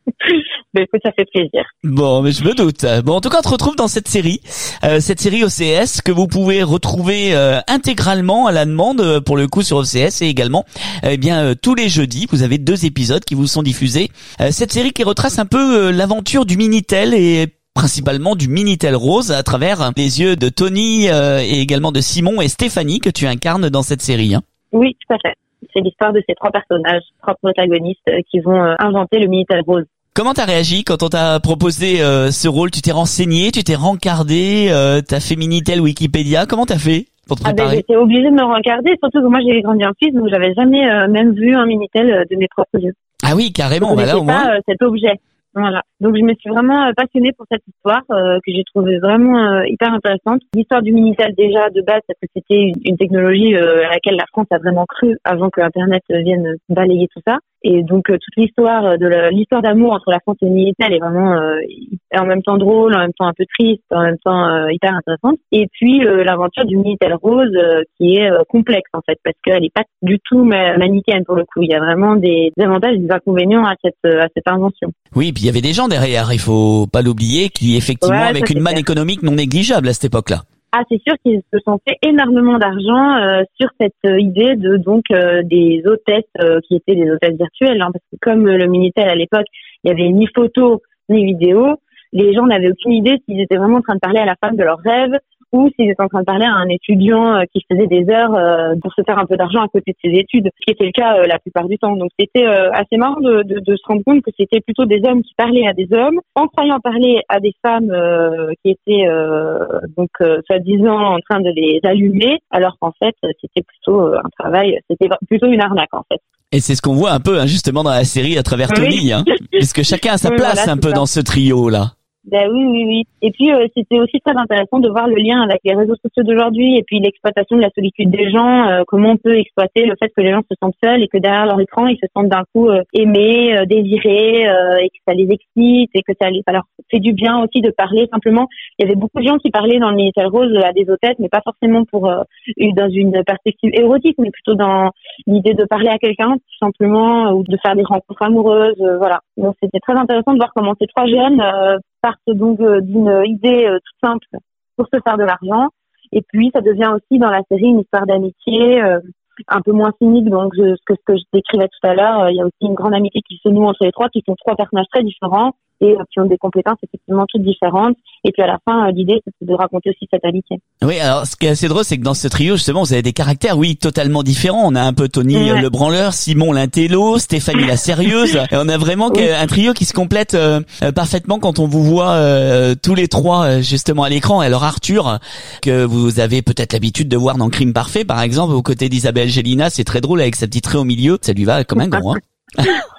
Speaker 7: Ben écoute, ça fait plaisir.
Speaker 4: Bon, mais je me doute. Bon, en tout cas, on te retrouve dans cette série, euh, cette série O C S que vous pouvez retrouver euh, intégralement à la demande euh, pour le coup sur O C S, et également, euh, eh bien, euh, tous les jeudis, vous avez deux épisodes qui vous sont diffusés. Euh, cette série qui retrace un peu euh, l'aventure du Minitel et principalement du Minitel Rose à travers les yeux de Tony euh, et également de Simon et Stéphanie que tu incarnes dans cette série. Hein.
Speaker 7: Oui, tout à fait. C'est l'histoire de ces trois personnages, trois protagonistes euh, qui vont euh, inventer le Minitel Rose.
Speaker 4: Comment t'as réagi quand on t'a proposé euh, ce rôle? Tu t'es renseigné, tu t'es rencardé, euh, t'as fait Minitel Wikipédia. Comment t'as fait pour te préparer?
Speaker 7: Ah ben, j'étais obligée de me rencarder, surtout que moi j'ai grandi en Suisse, donc j'avais jamais euh, même vu un Minitel de mes propres yeux.
Speaker 4: Ah oui, carrément.
Speaker 7: Je
Speaker 4: bah là, au moins.
Speaker 7: pas euh, cet objet. Voilà. Donc je me suis vraiment euh, passionnée pour cette histoire euh, que j'ai trouvée vraiment euh, hyper intéressante. L'histoire du Minitel déjà de base, parce que c'était une, une technologie euh, à laquelle la France a vraiment cru avant que Internet vienne balayer tout ça. Et donc euh, toute l'histoire de la, l'histoire d'amour entre la France et le Minitel est vraiment euh, en même temps drôle, en même temps un peu triste, en même temps euh, hyper intéressante. Et puis euh, l'aventure du Minitel Rose euh, qui est euh, complexe en fait, parce qu'elle est pas du tout ma- manichéenne pour le coup. Il y a vraiment des, des avantages et des inconvénients à cette à cette invention.
Speaker 4: Oui, puis il y avait des gens derrière, il faut pas l'oublier, qui effectivement
Speaker 7: ouais,
Speaker 4: avec une manne
Speaker 7: clair.
Speaker 4: économique non négligeable à cette époque-là.
Speaker 7: Ah, c'est sûr qu'ils se sont fait énormément d'argent euh, sur cette euh, idée de donc euh, des hôtesses euh, qui étaient des hôtesses virtuelles, hein, parce que comme euh, le Minitel à l'époque, il y avait ni photo ni vidéo, les gens n'avaient aucune idée s'ils étaient vraiment en train de parler à la femme de leurs rêves ou s'ils étaient en train de parler à un étudiant euh, qui faisait des heures euh, pour se faire un peu d'argent à côté de ses études, ce qui était le cas euh, la plupart du temps. Donc c'était euh, assez marrant de, de, de se rendre compte que c'était plutôt des hommes qui parlaient à des hommes, en croyant parler à des femmes euh, qui étaient euh, donc euh, soi-disant en train de les allumer, alors qu'en fait c'était plutôt euh, un travail, c'était plutôt une arnaque en fait.
Speaker 4: Et c'est ce qu'on voit un peu hein, justement dans la série à travers Tony,
Speaker 7: oui.
Speaker 4: hein, puisque chacun a sa
Speaker 7: oui,
Speaker 4: place
Speaker 7: voilà,
Speaker 4: un peu
Speaker 7: ça.
Speaker 4: dans ce trio-là.
Speaker 12: Ben oui, oui, oui. Et puis euh, c'était aussi très intéressant de voir le lien avec les réseaux sociaux d'aujourd'hui et puis l'exploitation de la solitude des gens, euh, comment on peut exploiter le fait que les gens se sentent seuls et que derrière leur écran ils se sentent d'un coup euh, aimés, euh, désirés euh, et que ça les excite et que ça, les, ça leur fait du bien aussi de parler simplement. Il y avait beaucoup de gens qui parlaient dans le Minitel Rose à des hôtesses, mais pas forcément pour euh, dans une perspective érotique, mais plutôt dans l'idée de parler à quelqu'un tout simplement ou de faire des rencontres amoureuses, euh, voilà. Donc c'était très intéressant de voir comment ces trois jeunes euh, partent donc euh, d'une idée euh, toute simple pour se faire de l'argent, et puis ça devient aussi dans la série une histoire d'amitié euh, un peu moins cynique, donc je, ce que ce que je décrivais tout à l'heure, euh, il y a aussi une grande amitié qui se noue entre les trois, qui sont trois personnages très différents et euh, qui ont des compétences effectivement toutes différentes, et puis à la fin euh, l'idée c'est de raconter aussi cette amitié.
Speaker 4: Oui, alors ce qui est assez drôle, c'est que dans ce trio justement vous avez des caractères oui totalement différents. On a un peu Tony ouais. le branleur, Simon l'intello, Stéphanie la sérieuse, et on a vraiment oui. un trio qui se complète euh, parfaitement quand on vous voit euh, tous les trois euh, justement à l'écran. Alors Arthur, que vous avez peut-être l'habitude de voir dans Crime Parfait par exemple, aux côtés d'Isabelle Gélina, c'est très drôle avec sa petite raie au milieu, ça lui va comme un gant, hein.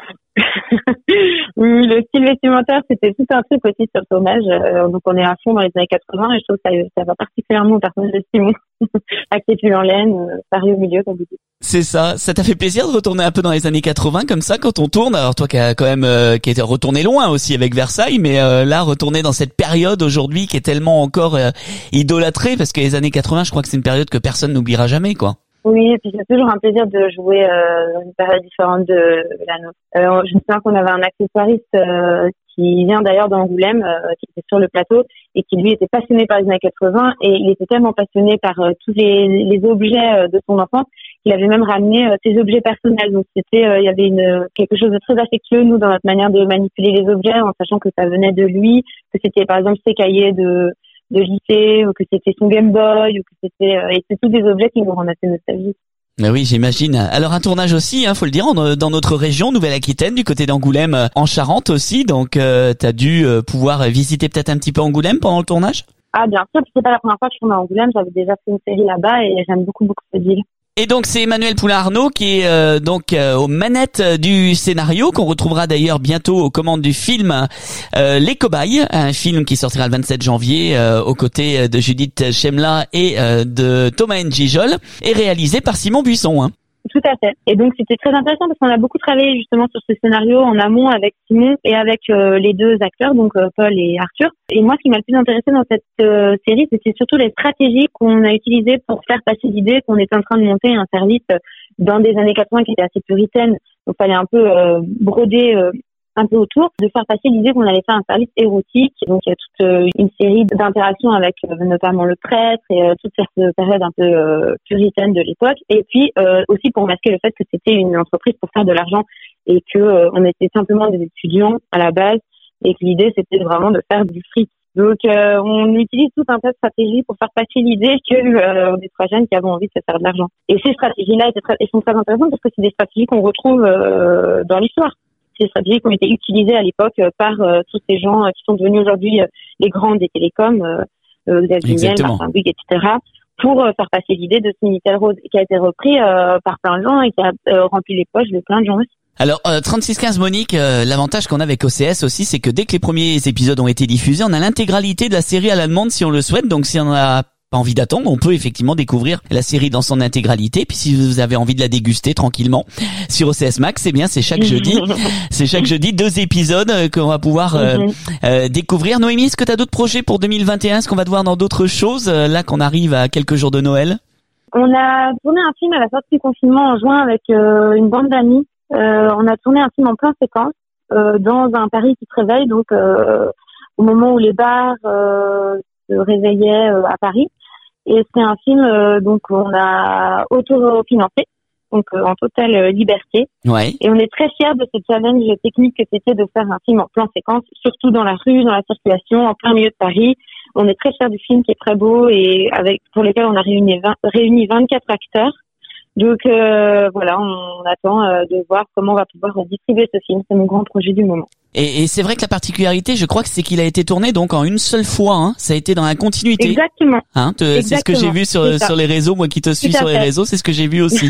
Speaker 12: Oui, le style vestimentaire, c'était tout un truc aussi sur le tournage. Euh, donc on est à fond dans les années quatre-vingts et je trouve que ça, ça va particulièrement au personnage de Simon. Avec les pulls en laine, euh, Paris au milieu, comme vous dites.
Speaker 4: C'est ça. Ça t'a fait plaisir de retourner un peu dans les années quatre-vingts comme ça quand on tourne? Alors toi qui a quand même euh, qui était retourné loin aussi avec Versailles, mais euh, là retourner dans cette période aujourd'hui qui est tellement encore euh, idolâtrée, parce que les années quatre-vingts, je crois que c'est une période que personne n'oubliera jamais, quoi.
Speaker 12: Oui, et puis c'est toujours un plaisir de jouer euh, dans une période différente de la nôtre. Euh, je me souviens qu'on avait un accessoiriste euh, qui vient d'ailleurs d'Angoulême, euh, qui était sur le plateau et qui lui était passionné par les années quatre-vingts, et il était tellement passionné par euh, tous les, les objets euh, de son enfance qu'il avait même ramené euh, ses objets personnels. Donc c'était, euh, il y avait une quelque chose de très affectueux nous dans notre manière de manipuler les objets, en sachant que ça venait de lui, que c'était par exemple ses cahiers de de lycée, ou que c'était son Game Boy, ou que c'était euh, et c'est tous des objets qui nous rendent assez nostalgiques.
Speaker 4: Mais oui, j'imagine. Alors un tournage aussi, hein, faut le dire, en, dans notre région, Nouvelle-Aquitaine, du côté d'Angoulême, en Charente aussi. Donc, euh, t'as dû euh, pouvoir visiter peut-être un petit peu Angoulême pendant le tournage.
Speaker 12: Ah bien sûr, c'est pas la première fois que je tourne à Angoulême. J'avais déjà fait une série là-bas et j'aime beaucoup beaucoup cette ville.
Speaker 4: Et donc c'est Emmanuel Poulain-Arnaud qui est euh, donc euh, aux manettes du scénario, qu'on retrouvera d'ailleurs bientôt aux commandes du film euh, Les Cobayes, un film qui sortira le vingt-sept janvier euh, aux côtés de Judith Chemla et euh, de Thomas N'Gijol, et réalisé par Simon Buisson, hein.
Speaker 12: Tout à fait. Et donc c'était très intéressant parce qu'on a beaucoup travaillé justement sur ce scénario en amont avec Simon et avec euh, les deux acteurs, donc euh, Paul et Arthur. Et moi, ce qui m'a le plus intéressé dans cette euh, série, c'était surtout les stratégies qu'on a utilisées pour faire passer l'idée qu'on était en train de monter un service dans des années quatre-vingts qui était assez puritaine. Donc il fallait un peu euh, broder euh, un peu autour, de faire passer l'idée qu'on allait faire un service érotique. Donc il y a toute euh, une série d'interactions avec euh, notamment le prêtre et euh, toute cette période un peu euh, puritaine de l'époque. Et puis euh, aussi pour masquer le fait que c'était une entreprise pour faire de l'argent et que euh, on était simplement des étudiants à la base et que l'idée c'était vraiment de faire du fric. Donc euh, on utilise tout un tas de stratégies pour faire passer l'idée que euh, on est trois jeunes qui avons envie de se faire de l'argent. Et ces stratégies-là étaient très, elles sont très intéressantes parce que c'est des stratégies qu'on retrouve euh, dans l'histoire. Ces stratégies qui ont été utilisées à l'époque par euh, tous ces gens euh, qui sont devenus aujourd'hui euh, les grands des télécoms, euh, Xavier Niel, Martin Bouygues, et cetera, pour euh, faire passer l'idée de ce Minitel Rose qui a été repris euh, par plein de gens et qui a euh, rempli les poches de plein de gens aussi.
Speaker 4: Alors euh, trente-six quinze Monique, euh, l'avantage qu'on a avec O C S aussi, c'est que dès que les premiers épisodes ont été diffusés, on a l'intégralité de la série à la demande si on le souhaite. Donc si on a pas envie d'attendre, on peut effectivement découvrir la série dans son intégralité. Puis si vous avez envie de la déguster tranquillement sur O C S Max, c'est bien, c'est chaque jeudi. C'est chaque jeudi deux épisodes euh, qu'on va pouvoir euh, euh, découvrir. Noémie, est-ce que tu as d'autres projets pour deux mille vingt et un? Est-ce qu'on va te voir dans d'autres choses euh, là qu'on arrive à quelques jours de Noël?
Speaker 12: On a tourné un film à la sortie du confinement en juin avec euh, une bande d'amis. Euh, on a tourné un film en plein séquence euh, dans un Paris qui se réveille, donc euh, au moment où les bars euh, se réveillaient euh, à Paris. Et c'est un film euh, donc on a autofinancé, donc euh, en totale euh, liberté.
Speaker 4: Ouais.
Speaker 12: Et on est très fiers de ce challenge technique que c'était de faire un film en plan séquence, surtout dans la rue, dans la circulation, en plein milieu de Paris. On est très fiers du film qui est très beau et avec pour lequel on a réuni vingt, réuni vingt-quatre acteurs. Donc euh, voilà, on attend euh, de voir comment on va pouvoir distribuer ce film. C'est mon grand projet du moment.
Speaker 4: Et, et c'est vrai que la particularité, je crois que c'est qu'il a été tourné donc en une seule fois. Hein. Ça a été dans la continuité.
Speaker 12: Exactement.
Speaker 4: Hein, te, Exactement. C'est ce que j'ai vu sur sur les réseaux. Moi qui te suis sur les réseaux, c'est ce que j'ai vu aussi.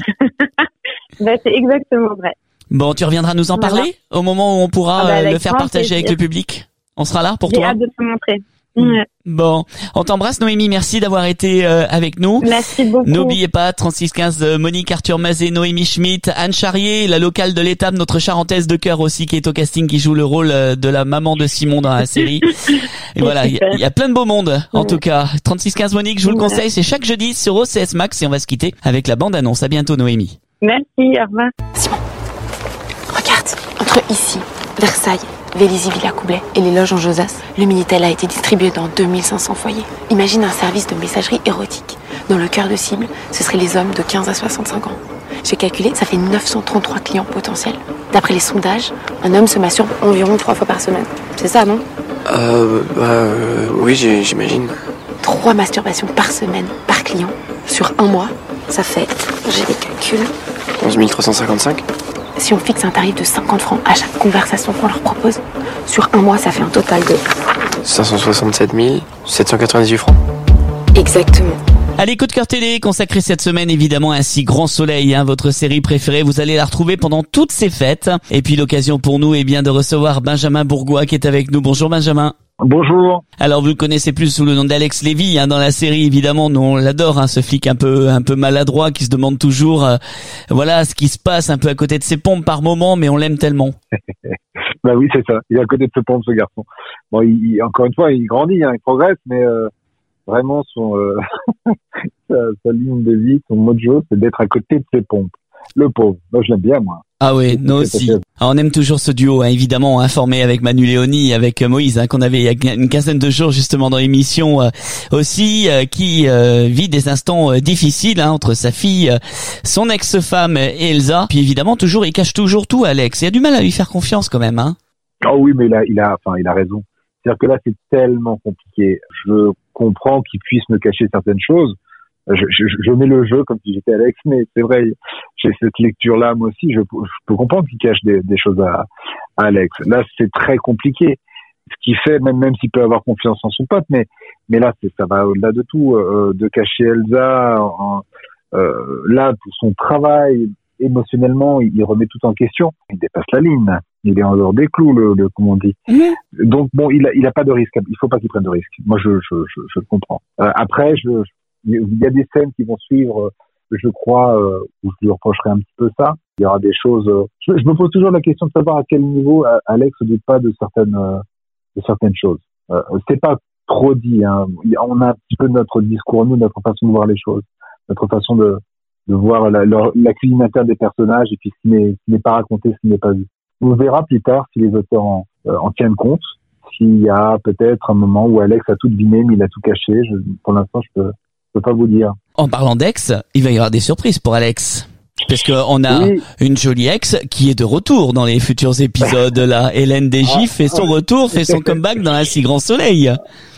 Speaker 12: Ben, c'est exactement vrai.
Speaker 4: Bon, tu reviendras nous en voilà. parler au moment où on pourra ah bah, le faire partager plaisir. Avec le public. On sera là pour
Speaker 12: J'ai
Speaker 4: toi.
Speaker 12: hâte de te montrer. Ouais.
Speaker 4: Bon, on t'embrasse Noémie, merci d'avoir été euh, avec nous.
Speaker 12: Merci beaucoup.
Speaker 4: N'oubliez pas, trente-six quinze euh, Monique, Arthur Mazet, Noémie Schmitt, Anne Charrier, la locale de l'étape, notre charentaise de cœur aussi qui est au casting, qui joue le rôle euh, de la maman de Simon dans la série. Et voilà, il y, y a plein de beau monde en ouais. tout cas. trente-six quinze Monique, je vous le conseille, c'est chaque jeudi sur O C S Max et on va se quitter avec la bande-annonce. À bientôt Noémie.
Speaker 12: Merci, au revoir.
Speaker 13: Simon, regarde, entre ici, Versailles, Vélizy, Villa Coublet et les loges en Josas, le Minitel a été distribué dans deux mille cinq cents foyers. Imagine un service de messagerie érotique. Dans le cœur de cible, ce seraient les hommes de quinze à soixante-cinq ans. J'ai calculé, ça fait neuf cent trente-trois clients potentiels. D'après les sondages, un homme se masturbe environ trois fois par semaine. C'est ça, non ?
Speaker 14: Euh, bah, euh, oui, j'imagine.
Speaker 13: Trois masturbations par semaine, par client, sur un mois, ça fait, j'ai des calculs...
Speaker 14: onze mille trois cent cinquante-cinq.
Speaker 13: Si on fixe un tarif de cinquante francs à chaque conversation qu'on leur propose, sur un mois, ça fait un total de...
Speaker 14: cinq cent soixante-sept mille sept cent quatre-vingt-dix-huit francs.
Speaker 13: Exactement.
Speaker 4: Allez, coup de cœur télé consacré cette semaine évidemment à Un si grand soleil, hein, votre série préférée. Vous allez la retrouver pendant toutes ces fêtes. Et puis l'occasion pour nous est bien de recevoir Benjamin Bourgois qui est avec nous. Bonjour Benjamin.
Speaker 15: Bonjour.
Speaker 4: Alors vous le connaissez plus sous le nom d'Alex Lévy hein, dans la série évidemment. Nous on l'adore, hein, ce flic un peu un peu maladroit qui se demande toujours, euh, voilà, ce qui se passe un peu à côté de ses pompes par moment, mais on l'aime tellement.
Speaker 15: Bah oui, c'est ça. Il est à côté de ses pompes, ce garçon. Bon, il, il, encore une fois, il grandit, hein, il progresse, mais euh, vraiment son euh, sa, sa ligne de vie, son mojo, c'est d'être à côté de ses pompes. Le pauvre. Moi, je l'aime bien, moi.
Speaker 4: Ah oui, nous aussi. Alors, on aime toujours ce duo, hein, évidemment, informé avec Manu Léoni, avec Moïse, hein, qu'on avait il y a une quinzaine de jours justement dans l'émission euh, aussi, euh, qui euh, vit des instants euh, difficiles hein, entre sa fille, euh, son ex-femme et Elsa. Puis évidemment, toujours, il cache toujours tout, Alex. Il a du mal à lui faire confiance quand même, hein.
Speaker 15: Oh oui, mais il a, il a, enfin, il a raison. C'est-à-dire que là, c'est tellement compliqué. Je comprends qu'il puisse me cacher certaines choses. Je, je, je mets le jeu comme si j'étais Alex, mais c'est vrai, j'ai cette lecture-là, moi aussi, je, je peux comprendre qu'il cache des, des choses à, à Alex. Là, c'est très compliqué. Ce qui fait, même, même s'il peut avoir confiance en son pote, mais, mais là, c'est, ça va au-delà de tout, euh, de cacher Elsa, en, euh, là, pour son travail, émotionnellement, il remet tout en question. Il dépasse la ligne. Il est en dehors des clous, le, le comme on dit. Mmh. Donc, bon, il a, il a pas de risque. Il faut pas qu'il prenne de risque. Moi, je, je, je, je le comprends. Euh, après, je, je il y a des scènes qui vont suivre, je crois, euh, où je lui reprocherai un petit peu ça. Il y aura des choses. Euh, je, je me pose toujours la question de savoir à quel niveau euh, Alex ne doute pas de certaines, euh, de certaines choses. Euh, c'est pas trop dit. Hein. On a un petit peu notre discours, nous, notre façon de voir les choses, notre façon de, de voir la, la, la cuisine interne des personnages et puis ce qui n'est, ce qui n'est pas raconté, ce qui n'est pas vu. On verra plus tard si les auteurs en, euh, en tiennent compte. S'il y a peut-être un moment où Alex a tout deviné, mais il a tout caché. Je, pour l'instant, je peux. Je peux pas vous dire.
Speaker 4: En parlant d'ex, il va y avoir des surprises pour Alex. Parce que on a oui. une jolie ex qui est de retour dans les futurs épisodes là. Hélène Desgifs ah, fait son ah, retour, fait son comeback dans Un si grand soleil.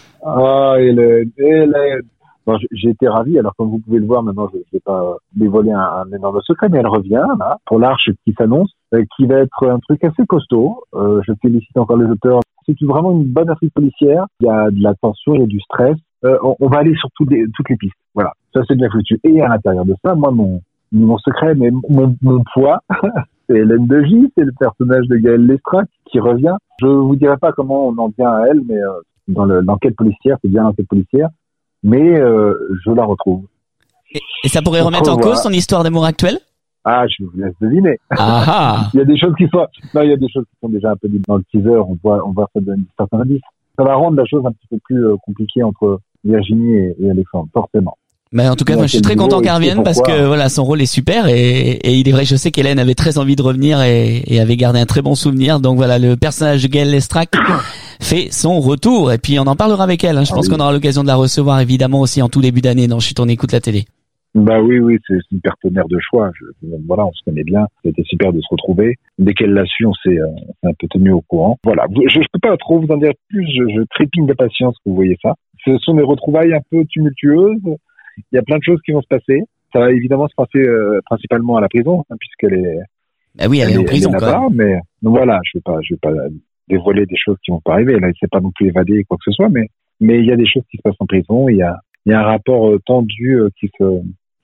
Speaker 15: Ah, Hélène, Hélène. Bon, j'ai été ravi. Alors, comme vous pouvez le voir, maintenant, je ne vais pas dévoiler un, un énorme secret, mais elle revient, là, pour l'Arche qui s'annonce, euh, qui va être un truc assez costaud. Euh, je félicite encore les auteurs. C'est vraiment une bonne intrigue policière. Il y a de la tension, il y a du stress. Euh, on, on va aller sur toutes les, toutes les pistes. Voilà. Ça, c'est bien foutu. Et à l'intérieur de ça, moi, mon, mon secret, mais mon, mon poids, c'est Hélène Desgifs, c'est le personnage de Gaël Lestrac qui revient. Je vous dirai pas comment on en vient à elle, mais euh, dans le, l'enquête policière, c'est bien l'enquête policière, mais euh, je la retrouve.
Speaker 4: Et, et ça pourrait remettre en cause son histoire d'amour actuelle?
Speaker 15: Ah, je vous laisse deviner.
Speaker 4: Ah ah.
Speaker 15: Il y a des choses qui sont, non, il y a des choses qui sont déjà un peu dites dans le teaser. On voit, on voit ça donner certains indices. Ça va rendre la chose un petit peu plus euh, compliquée entre Virginie et, et Alexandre, forcément.
Speaker 4: Mais en tout cas, moi, je suis très content qu'elle revienne parce que voilà, son rôle est super et, et il est vrai, je sais qu'Hélène avait très envie de revenir et, et avait gardé un très bon souvenir. Donc voilà, le personnage de Gaël Lestrac fait son retour et puis on en parlera avec elle. Hein. Je ah pense oui. qu'on aura l'occasion de la recevoir évidemment aussi en tout début d'année dans Chut, on écoute la télé.
Speaker 15: Bah oui, oui, c'est une partenaire de choix. Je, voilà, on se connaît bien. C'était super de se retrouver. Dès qu'elle l'a su, on s'est, euh, on s'est un peu tenu au courant. Voilà, je, je peux pas trop vous en dire plus. Je, je trépigne d'impatience que vous voyez ça. Ce sont des retrouvailles un peu tumultueuses. Il y a plein de choses qui vont se passer. Ça va évidemment se passer euh, principalement à la prison, hein, puisqu'elle est.
Speaker 4: Ah oui, elle, elle est en prison
Speaker 15: elle est
Speaker 4: quand même.
Speaker 15: Mais donc voilà, je vais pas, je vais pas dévoiler des choses qui vont pas arriver. Là, il s'est pas non plus évadé quoi que ce soit, mais mais il y a des choses qui se passent en prison. Il y a, il y a un rapport euh, tendu euh, qui se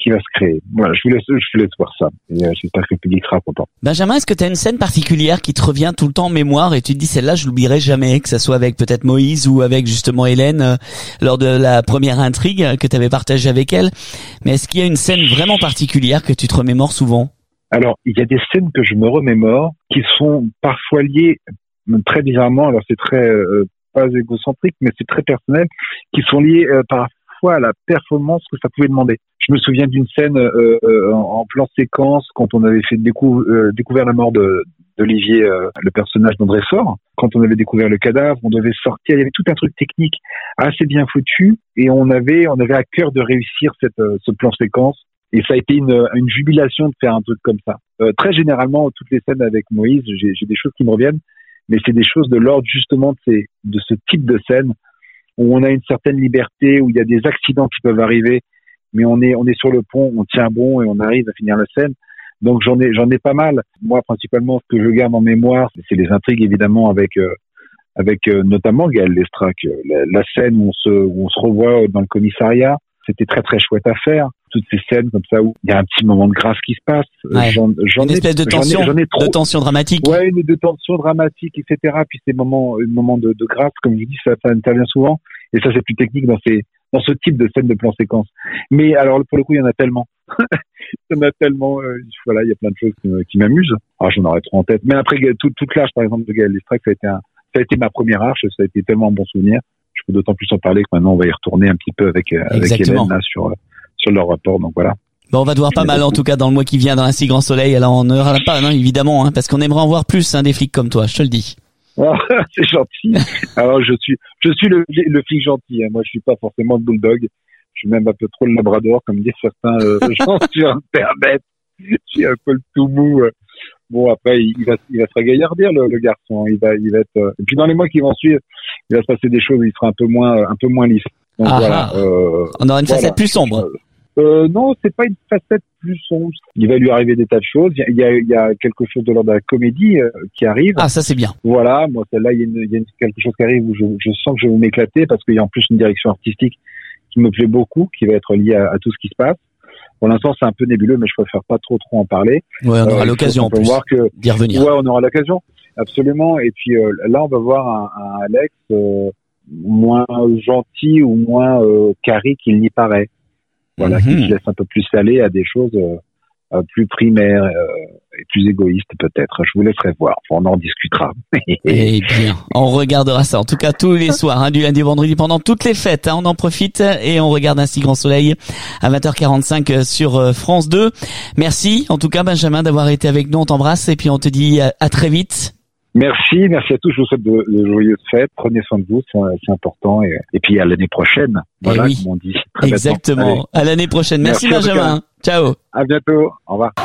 Speaker 15: qui va se créer. Voilà, je vous laisse, je vous laisse voir ça. Et euh, j'espère que le public sera content.
Speaker 4: Benjamin, est-ce que tu as une scène particulière qui te revient tout le temps en mémoire et tu te dis celle-là je l'oublierai jamais, que ça soit avec peut-être Moïse ou avec justement Hélène euh, lors de la première intrigue que tu avais partagée avec elle. Mais est-ce qu'il y a une scène vraiment particulière que tu te remémores souvent?
Speaker 15: Alors, il y a des scènes que je me remémore qui sont parfois liées très bizarrement. Alors c'est très euh, pas égocentrique, mais c'est très personnel, qui sont liées euh, parfois à la performance que ça pouvait demander. Je me souviens d'une scène euh, euh, en plan séquence quand on avait fait décou- euh, découvert la mort de d'Olivier, euh, le personnage d'André Faure. Quand on avait découvert le cadavre, on devait sortir. Il y avait tout un truc technique assez bien foutu, et on avait on avait à cœur de réussir cette euh, ce plan séquence. Et ça a été une, une jubilation de faire un truc comme ça. Euh, très généralement, toutes les scènes avec Moïse, j'ai, j'ai des choses qui me reviennent, mais c'est des choses de l'ordre justement de, ces, de ce type de scène où on a une certaine liberté, où il y a des accidents qui peuvent arriver, mais on est on est sur le pont, on tient bon et on arrive à finir la scène. Donc j'en ai j'en ai pas mal. Moi, principalement, ce que je garde en mémoire, c'est les intrigues évidemment avec euh, avec euh, notamment Gaël Lestrac. La, la scène où on se où on se revoit dans le commissariat, c'était très très chouette à faire. Toutes ces scènes comme ça où il y a un petit moment de grâce qui se passe.
Speaker 4: Ouais.
Speaker 15: J'en, j'en
Speaker 4: une
Speaker 15: ai,
Speaker 4: espèce de tension,
Speaker 15: j'en ai, j'en ai trop.
Speaker 4: de tension dramatique.
Speaker 15: Ouais, une de tension dramatique, et cetera. Puis ces moments, un moment de, de grâce, comme je dis, ça, ça intervient souvent. Et ça, c'est plus technique dans ces, dans ce type de scène de plan séquence. Mais alors, pour le coup, il y en a tellement. il y en a tellement. Euh, voilà, il y a plein de choses qui, me, qui m'amusent. Alors, j'en aurais trop en tête. Mais après, toute, toute l'âge, par exemple, de Gaël Lestrac, ça a été un, ça a été ma première arche. Ça a été tellement un bon souvenir. Je peux d'autant plus en parler que maintenant, on va y retourner un petit peu avec, avec Hélène, là, sur, sur leur rapport. Donc voilà.
Speaker 4: Bon, on va te voir pas mal en tout cas dans le mois qui vient dans Un si grand soleil. Alors on n'aura pas, non, évidemment, hein, parce qu'on aimerait en voir plus, hein, des flics comme toi, je te le dis.
Speaker 15: Oh, c'est gentil. Alors je suis, je suis le, le flic gentil. Hein. Moi, je suis pas forcément le bulldog. Je suis même un peu trop le labrador, comme disent certains euh, gens sur Internet. Je suis un peu le tout mou. Bon, après, il, il va, il va se ragaillardir le, le garçon. Il va, il va être. Euh... Et puis dans les mois qui vont suivre, il va se passer des choses. Il sera un peu moins, un peu moins lisse. Donc
Speaker 4: ah,
Speaker 15: voilà. Euh,
Speaker 4: on aura une
Speaker 15: voilà.
Speaker 4: facette plus sombre.
Speaker 15: Euh, non, c'est pas une facette plus sombre. Il va lui arriver des tas de choses. Il y a, il y a quelque chose de l'ordre de la comédie euh, qui arrive.
Speaker 4: Ah, ça c'est bien.
Speaker 15: Voilà, moi celle-là, il y a, une, il y a une, quelque chose qui arrive où je, je sens que je vais m'éclater parce qu'il y a en plus une direction artistique qui me plaît beaucoup, qui va être liée à, à tout ce qui se passe. Pour l'instant, c'est un peu nébuleux, mais je préfère pas trop trop en parler.
Speaker 4: Ouais, on aura euh, l'occasion en plus
Speaker 15: voir que,
Speaker 4: d'y revenir.
Speaker 15: Ouais, on aura l'occasion, absolument. Et puis euh, là, on va voir un, un Alex euh, moins gentil ou moins euh, carré qu'il n'y paraît. Voilà, mm-hmm. qui se laisse un peu plus aller à des choses euh, plus primaires euh, et plus égoïstes peut-être. Je vous laisserai voir, on en discutera.
Speaker 4: Eh bien, on regardera ça en tout cas tous les soirs, hein, du lundi au vendredi pendant toutes les fêtes. Hein, on en profite et on regarde Un si grand soleil à vingt heures quarante-cinq sur France deux. Merci en tout cas Benjamin d'avoir été avec nous, on t'embrasse et puis on te dit à, à très vite.
Speaker 15: Merci, merci à tous. Je vous souhaite de, de joyeuses fêtes. Prenez soin de vous, c'est, c'est important. Et, et puis à l'année prochaine. Voilà, oui. Comme on dit. Très
Speaker 4: exactement. À l'année prochaine. Merci, merci Benjamin. Ciao.
Speaker 15: À bientôt. Au revoir.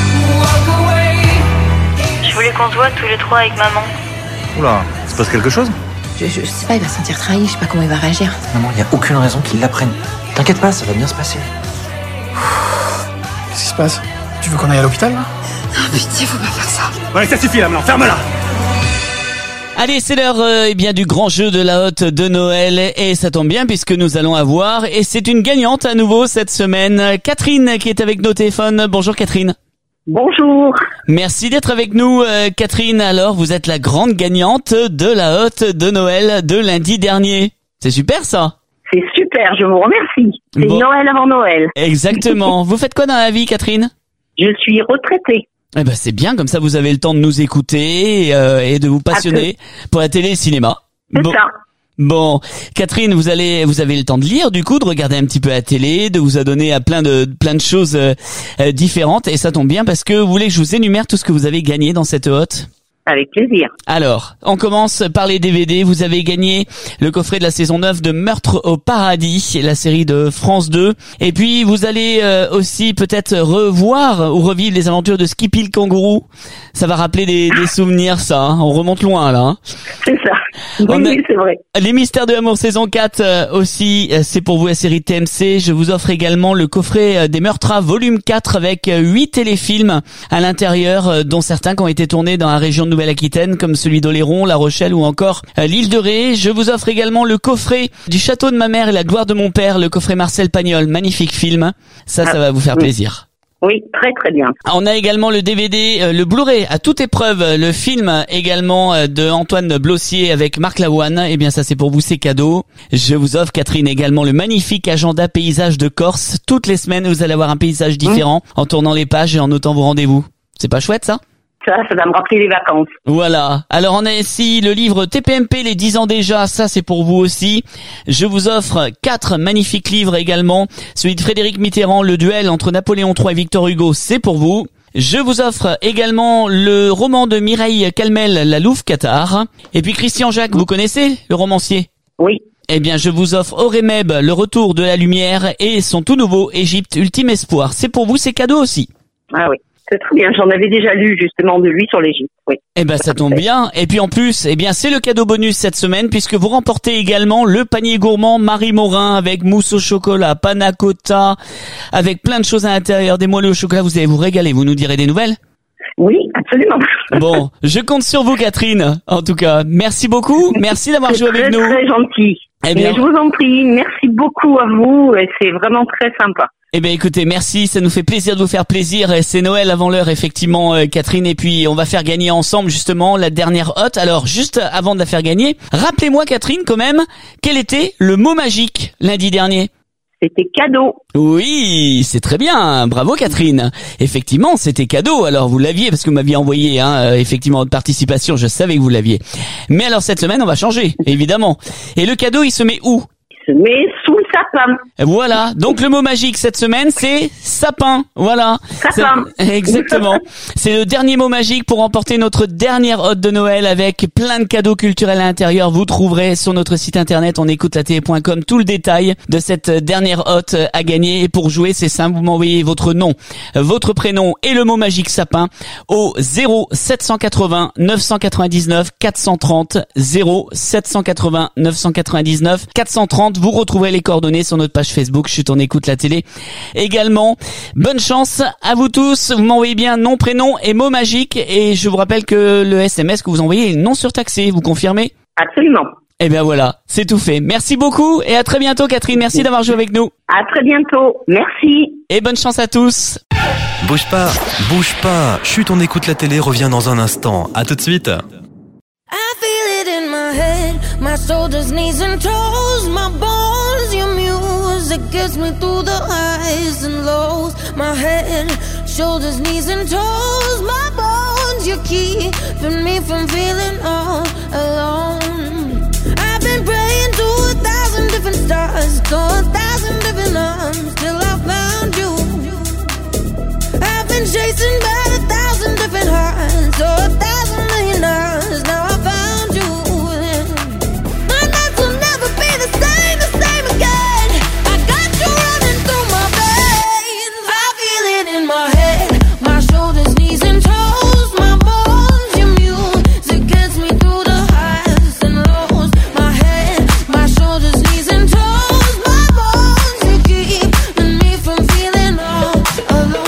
Speaker 16: Je voulais qu'on se voit tous les trois avec maman.
Speaker 17: Oula, il se passe quelque chose?
Speaker 13: je, je sais pas, il va se sentir trahi. Je sais pas comment il va réagir.
Speaker 17: Maman, il y a aucune raison qu'il l'apprenne. T'inquiète pas, ça va bien se passer.
Speaker 10: Qu'est-ce qui se passe? Tu veux qu'on aille à l'hôpital là?
Speaker 13: Non, pitié, faut pas faire ça.
Speaker 17: Ouais, ça suffit là, maintenant, ferme-la.
Speaker 4: Allez, c'est l'heure euh, eh bien du grand jeu de la hotte de Noël et ça tombe bien puisque nous allons avoir et c'est une gagnante à nouveau cette semaine, Catherine qui est avec nos téléphones. Bonjour Catherine.
Speaker 18: Bonjour.
Speaker 4: Merci d'être avec nous euh, Catherine. Alors, vous êtes la grande gagnante de la hotte de Noël de lundi dernier. C'est super ça.
Speaker 18: C'est super, je vous remercie. C'est
Speaker 4: bon.
Speaker 18: Noël avant Noël.
Speaker 4: Exactement. Vous faites quoi dans la vie Catherine? Je
Speaker 18: suis retraitée.
Speaker 4: Eh ben c'est bien, comme ça vous avez le temps de nous écouter euh, et de vous passionner pour la télé et le cinéma.
Speaker 18: C'est
Speaker 4: bon.
Speaker 18: ça.
Speaker 4: Bon, Catherine, vous allez, vous avez le temps de lire, du coup, de regarder un petit peu la télé, de vous adonner à plein de, plein de choses euh, euh, différentes, et ça tombe bien parce que vous voulez que je vous énumère tout ce que vous avez gagné dans cette hotte.
Speaker 18: Avec plaisir.
Speaker 4: Alors, on commence par les D V D. Vous avez gagné le coffret de la saison neuf de Meurtre au paradis, la série de France deux. Et puis, vous allez euh, aussi peut-être revoir ou revivre les aventures de Skippy le kangourou. Ça va rappeler des, des souvenirs, ça. Hein. On remonte loin, là. Hein.
Speaker 18: C'est ça. Oui,
Speaker 4: On a...
Speaker 18: oui, c'est vrai.
Speaker 4: Les Mystères de l'amour saison quatre euh, aussi, euh, c'est pour vous la série T M C. Je vous offre également le coffret euh, des Meurtras volume quatre avec huit euh, téléfilms à l'intérieur, euh, dont certains qui ont été tournés dans la région de Nouvelle-Aquitaine comme celui d'Oléron, La Rochelle ou encore euh, l'île de Ré. Je vous offre également le coffret du Château de ma mère et la gloire de mon père, le coffret Marcel Pagnol, magnifique film. Ça, ah, ça va vous faire
Speaker 18: oui.
Speaker 4: plaisir.
Speaker 18: Oui, très très bien.
Speaker 4: On a également le D V D, euh, le Blu-ray à toute épreuve, le film également euh, de Antoine Blossier avec Marc Lavoine. Eh bien ça c'est pour vous, c'est cadeau. Je vous offre, Catherine, également le magnifique agenda paysage de Corse. Toutes les semaines vous allez avoir un paysage différent mmh. en tournant les pages et en notant vos rendez-vous. C'est pas chouette ça ?
Speaker 18: Ça, ça va me rappeler les vacances.
Speaker 4: Voilà. Alors on a ici le livre T P M P, les dix ans déjà, ça c'est pour vous aussi. Je vous offre quatre magnifiques livres également. Celui de Frédéric Mitterrand, le duel entre Napoléon trois et Victor Hugo, c'est pour vous. Je vous offre également le roman de Mireille Calmel, La Louve Cathare. Et puis Christian Jacques, vous connaissez le romancier ?
Speaker 18: Oui.
Speaker 4: Eh bien, je vous offre Horemheb, le retour de la lumière et son tout nouveau Égypte, ultime espoir. C'est pour vous, c'est cadeau aussi.
Speaker 18: Ah oui. C'est très bien, j'en avais déjà lu justement de lui sur l'Égypte, oui.
Speaker 4: Eh ben ça tombe bien. Et puis en plus, eh bien c'est le cadeau bonus cette semaine puisque vous remportez également le panier gourmand Marie Morin avec mousse au chocolat, panna cotta, avec plein de choses à l'intérieur, des moelleux au chocolat. Vous allez vous régaler, vous nous direz des nouvelles ?
Speaker 18: Oui, absolument.
Speaker 4: Bon, je compte sur vous, Catherine. En tout cas, merci beaucoup. Merci d'avoir joué
Speaker 18: très,
Speaker 4: avec nous.
Speaker 18: C'est très gentil.
Speaker 4: Eh bien,
Speaker 18: Mais je vous en prie, merci beaucoup à vous. C'est vraiment très sympa.
Speaker 4: Eh bien écoutez, merci, ça nous fait plaisir de vous faire plaisir. C'est Noël avant l'heure effectivement, euh, Catherine, et puis on va faire gagner ensemble justement la dernière hotte. Alors juste avant de la faire gagner, rappelez-moi Catherine quand même, quel était le mot magique lundi dernier ?
Speaker 18: C'était cadeau.
Speaker 4: Oui, c'est très bien. Bravo Catherine. Effectivement, c'était cadeau. Alors vous l'aviez parce que vous m'aviez envoyé hein, euh, effectivement votre participation, je savais que vous l'aviez. Mais alors cette semaine, on va changer, évidemment. Et le cadeau, il se met où ?
Speaker 18: Il se met sous le sapin.
Speaker 4: Voilà. Donc le mot magique cette semaine, c'est sapin. Voilà.
Speaker 18: Sapin.
Speaker 4: C'est... Exactement. C'est le dernier mot magique pour remporter notre dernière hotte de Noël avec plein de cadeaux culturels à l'intérieur. Vous trouverez sur notre site internet on écoute la télé point com tout le détail de cette dernière hotte à gagner. Et pour jouer, c'est simple, vous m'envoyez votre nom, votre prénom et le mot magique sapin au zéro sept cent quatre-vingts neuf cent quatre-vingt-dix-neuf quatre cent trente zéro sept cent quatre-vingts neuf cent quatre-vingt-dix-neuf quatre cent trente. Vous retrouverez les coordonnées sur notre page Facebook Chut, on écoute la télé. Également, bonne chance à vous tous. Vous m'envoyez bien nom, prénom et mot magique. Et je vous rappelle que le S M S que vous envoyez est non surtaxé. Vous confirmez ?
Speaker 18: Absolument.
Speaker 4: Eh bien voilà, c'est tout fait. Merci beaucoup et à très bientôt Catherine. Merci d'avoir joué avec nous.
Speaker 18: À très bientôt. Merci.
Speaker 4: Et bonne chance à tous.
Speaker 6: Bouge pas, bouge pas. Chut, on écoute la télé revient dans un instant. À tout de suite.
Speaker 5: I feel it in my head, my shoulders, knees and toes, my bones, your music gets me through the highs and lows. My head, shoulders, knees and toes, my bones, you're keeping me from feeling all alone. I've been praying to a thousand different stars, to a thousand different arms, till I found you. I've been chasing by a thousand different hearts, to a thousand million hours, now I found you. My nights will never be the same, the same again. I got you running through my veins. I feel it in my head, my shoulders, knees and toes, my bones, your music gets me through the highs and lows. My head, my shoulders, knees and toes, my bones, you keeping me from feeling all alone.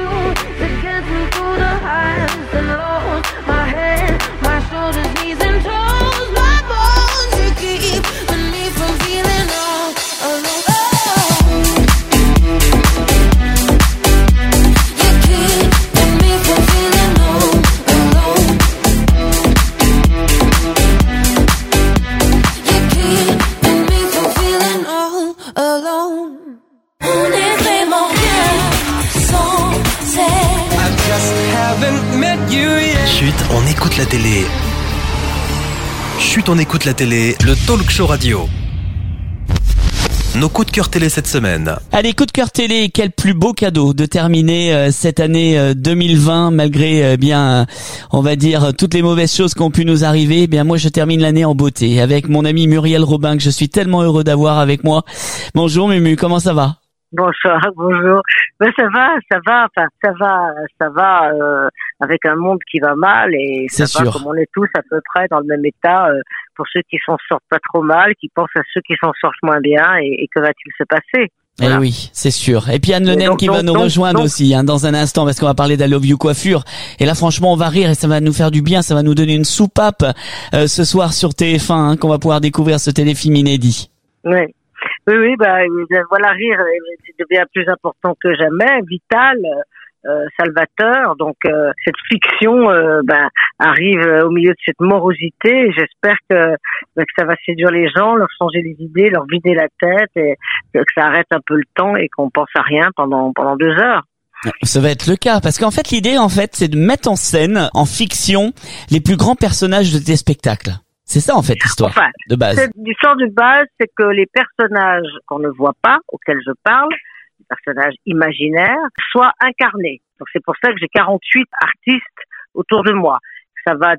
Speaker 5: Knees and toes.
Speaker 6: Chut, on écoute la télé. Chut, on écoute la télé, le talk show radio. Nos coups de cœur télé cette semaine.
Speaker 4: Allez, coup de cœur télé, quel plus beau cadeau de terminer euh, cette année euh, deux mille vingt malgré euh, bien, euh, on va dire, toutes les mauvaises choses qui ont pu nous arriver. Eh bien, moi, je termine l'année en beauté avec mon ami Muriel Robin que je suis tellement heureux d'avoir avec moi. Bonjour Mumu, comment ça va?
Speaker 18: Bonsoir, bonjour. Ben ça va, ça va, enfin ça va, ça va euh, avec un monde qui va mal et ça
Speaker 4: C'est
Speaker 18: va
Speaker 4: sûr.
Speaker 18: comme on est tous à peu près dans le même état. Euh, pour ceux qui s'en sortent pas trop mal, qui pensent à ceux qui s'en sortent moins bien et, et que va-t-il se passer? Voilà.
Speaker 4: Eh oui, c'est sûr. Et puis Anne Le
Speaker 18: Et
Speaker 4: Naine
Speaker 18: donc,
Speaker 4: qui
Speaker 18: donc,
Speaker 4: va nous
Speaker 18: donc,
Speaker 4: rejoindre
Speaker 18: donc.
Speaker 4: aussi hein, dans un instant parce qu'on va parler d'I Love You Coiffure. Et là, franchement, on va rire et ça va nous faire du bien. Ça va nous donner une soupape euh, ce soir sur T F un hein, qu'on va pouvoir découvrir ce téléfilm inédit.
Speaker 18: Oui. Oui, oui, bah, voilà, rire euh, devient plus important que jamais, vital, euh, salvateur. Donc, euh, cette fiction euh, bah, arrive au milieu de cette morosité. Et j'espère que, bah, que ça va séduire les gens, leur changer les idées, leur vider la tête, et que ça arrête un peu le temps et qu'on pense à rien pendant pendant deux heures.
Speaker 4: Ça va être le cas parce qu'en fait, l'idée, en fait, c'est de mettre en scène, en fiction, les plus grands personnages de tes spectacles. C'est ça, en fait, l'histoire
Speaker 18: Enfin,
Speaker 4: de base.
Speaker 18: c'est- l'histoire de base, c'est que les personnages qu'on ne voit pas, auxquels je parle, les personnages imaginaires, soient incarnés. Donc c'est pour ça que j'ai quarante-huit artistes autour de moi. Ça va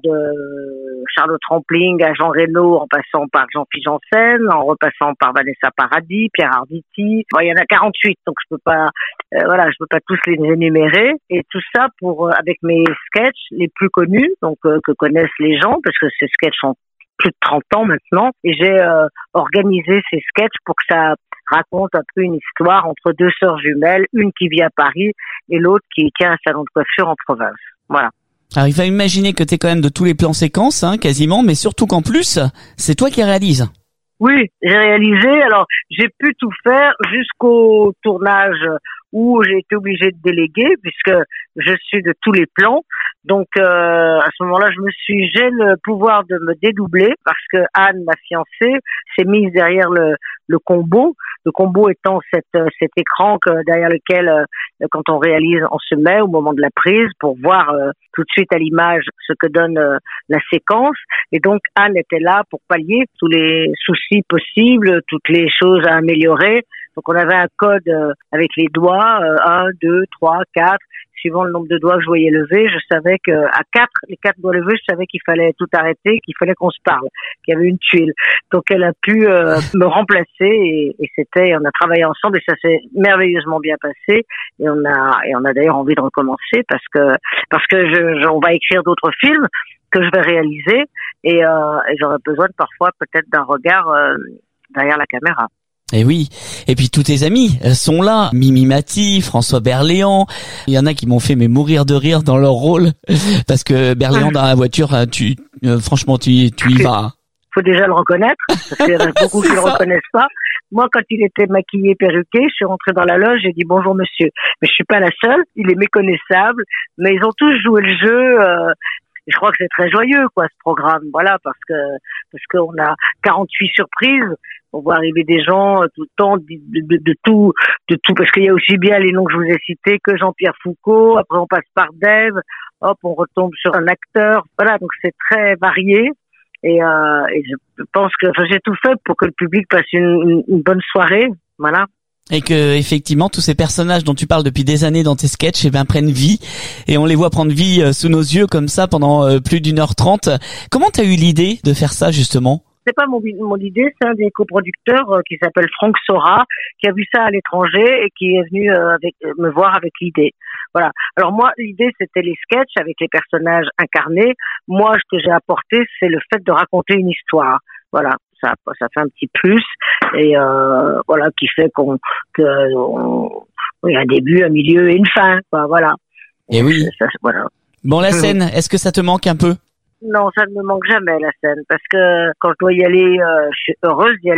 Speaker 18: de Charlotte Rampling à Jean Reno, en passant par Jean-Philippe Janssen, en repassant par Vanessa Paradis, Pierre Arditi. Bon, il y en a quarante-huit, donc je peux pas, euh, voilà, je peux pas tous les énumérer. Et tout ça pour, euh, avec mes sketchs les plus connus, donc euh, que connaissent les gens, parce que ces sketchs ont plus de trente ans maintenant, et j'ai euh, organisé ces sketchs pour que ça raconte un peu une histoire entre deux sœurs jumelles, une qui vit à Paris et l'autre qui tient un salon de coiffure en province. Voilà.
Speaker 4: Alors, il va imaginer que t'es quand même de tous les plans séquences, hein, quasiment, mais surtout qu'en plus, c'est toi qui réalises.
Speaker 18: Oui, j'ai réalisé. Alors, j'ai pu tout faire jusqu'au tournage où j'ai été obligée de déléguer puisque je suis de tous les plans. Donc, euh, à ce moment-là, je me suis, j'ai le pouvoir de me dédoubler parce que Anne, ma fiancée, s'est mise derrière le, le combo. Le combo étant cette, cet écran que, derrière lequel, euh, quand on réalise, on se met au moment de la prise pour voir euh, tout de suite à l'image ce que donne euh, la séquence. Et donc, Anne était là pour pallier tous les soucis possibles, toutes les choses à améliorer. Donc, on avait un code euh, avec les doigts, euh, un, deux, trois, quatre. Suivant le nombre de doigts que je voyais lever, je savais que à quatre, les quatre doigts levés, je savais qu'il fallait tout arrêter, qu'il fallait qu'on se parle, qu'il y avait une tuile. Donc elle a pu euh, me remplacer et, et c'était, on a travaillé ensemble et ça s'est merveilleusement bien passé. Et on a, et on a d'ailleurs envie de recommencer parce que parce que je, je on va écrire d'autres films que je vais réaliser et, euh, et j'aurais besoin de, parfois peut-être d'un regard euh, derrière la caméra.
Speaker 4: Et oui. Et puis tous tes amis euh, sont là. Mimi Mati, François Berléand. Il y en a qui m'ont fait mais mourir de rire dans leur rôle parce que Berléand dans la voiture, euh, tu, euh, franchement, tu, tu y vas.
Speaker 18: Faut déjà le reconnaître, parce qu'il y en a beaucoup qui le reconnaissent pas. Moi, quand il était maquillé, perruqué, je suis rentrée dans la loge, j'ai dit bonjour monsieur. Mais je suis pas la seule, il est méconnaissable, mais ils ont tous joué le jeu. Euh, je crois que c'est très joyeux, quoi, ce programme. Voilà, parce que parce qu'on a quarante-huit surprises. On voit arriver des gens euh, tout le temps de, de, de, de tout, de tout, parce qu'il y a aussi bien les noms que je vous ai cités que Jean-Pierre Foucault. Après, on passe par Dave. Hop, on retombe sur un acteur. Voilà, donc c'est très varié. Et, euh, et je pense que enfin, j'ai tout fait pour que le public passe une, une, une bonne soirée. Voilà.
Speaker 4: Et que effectivement tous ces personnages dont tu parles depuis des années dans tes sketchs, eh ben prennent vie et on les voit prendre vie euh, sous nos yeux comme ça pendant euh, plus d'une heure trente. Comment t'as eu l'idée de faire ça justement?
Speaker 18: C'est pas mon, mon idée, c'est un des coproducteurs euh, qui s'appelle Franck Sora, qui a vu ça à l'étranger et qui est venu euh, avec, me voir avec l'idée. Voilà. Alors moi, l'idée, c'était les sketchs avec les personnages incarnés. Moi, ce que j'ai apporté, c'est le fait de raconter une histoire. Voilà. Ça, ça fait un petit plus et euh, voilà, qui fait qu'on, que on, il y a un début, un milieu et une fin. Quoi, voilà.
Speaker 4: Et oui.
Speaker 18: Ça, voilà.
Speaker 4: Bon, la scène, est-ce que ça te manque un peu?
Speaker 18: Non, ça ne me manque jamais, la scène, parce que quand je dois y aller, euh, je suis heureuse d'y aller,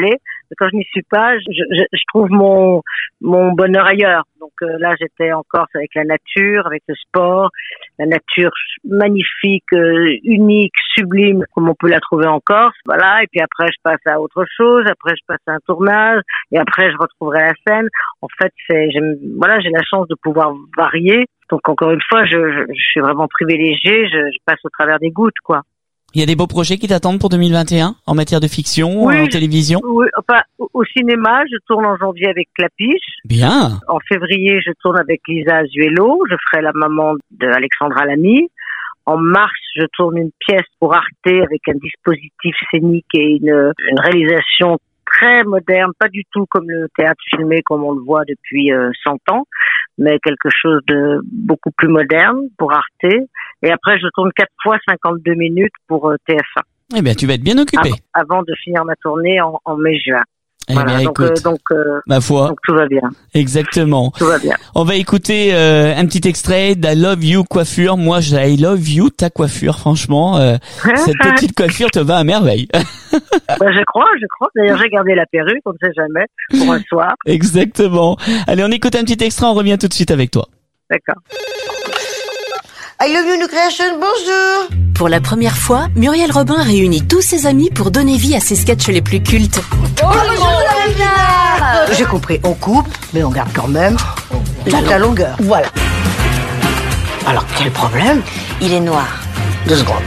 Speaker 18: quand je n'y suis pas, je, je, je trouve mon mon bonheur ailleurs. Donc euh, là, j'étais en Corse avec la nature, avec le sport, la nature magnifique, euh, unique, sublime, comme on peut la trouver en Corse. Voilà. Et puis après, je passe à autre chose. Après, je passe à un tournage. Et après, je retrouverai la scène. En fait, c'est, j'aime, voilà, j'ai la chance de pouvoir varier. Donc encore une fois, je, je, je suis vraiment privilégiée. Je, je passe au travers des gouttes, quoi.
Speaker 4: Il y a des beaux projets qui t'attendent pour deux mille vingt et un en matière de fiction,
Speaker 18: oui,
Speaker 4: en télévision?
Speaker 18: Oui, enfin, au cinéma, je tourne en janvier avec Clapiche.
Speaker 4: Bien.
Speaker 18: En février, je tourne avec Lisa Azuelo. Je ferai la maman d'Alexandra Lamy. En mars, je tourne une pièce pour Arte avec un dispositif scénique et une, une réalisation très moderne, pas du tout comme le théâtre filmé comme on le voit depuis euh, cent ans, mais quelque chose de beaucoup plus moderne pour Arte. Et après, je tourne quatre fois cinquante-deux minutes pour euh, T F un.
Speaker 4: Eh bien, tu vas être bien occupé.
Speaker 18: Avant, avant de finir ma tournée en, en mai-juin.
Speaker 4: Eh
Speaker 18: voilà,
Speaker 4: bien,
Speaker 18: donc,
Speaker 4: écoute,
Speaker 18: euh, donc, euh,
Speaker 4: ma foi.
Speaker 18: donc tout va bien.
Speaker 4: Exactement.
Speaker 18: Tout va bien.
Speaker 4: On va écouter euh, un petit extrait d'I Love You Coiffure. Moi, je I Love You ta coiffure. Franchement, euh, cette petite coiffure te va à merveille.
Speaker 18: Bah, je crois, je crois. D'ailleurs, j'ai gardé la perruque, on ne sait jamais, pour un soir.
Speaker 4: Exactement. Allez, on écoute un petit extrait. On revient tout de suite avec toi.
Speaker 18: D'accord.
Speaker 19: I Love You New Creation, bonjour.
Speaker 20: Pour la première fois, Muriel Robin réunit tous ses amis pour donner vie à ses sketchs les plus cultes.
Speaker 19: Bonjour la lumière. J'ai compris, on coupe, mais on garde quand même la, la longueur. Voilà. Alors, quel problème?
Speaker 20: Il est noir.
Speaker 19: Deux secondes.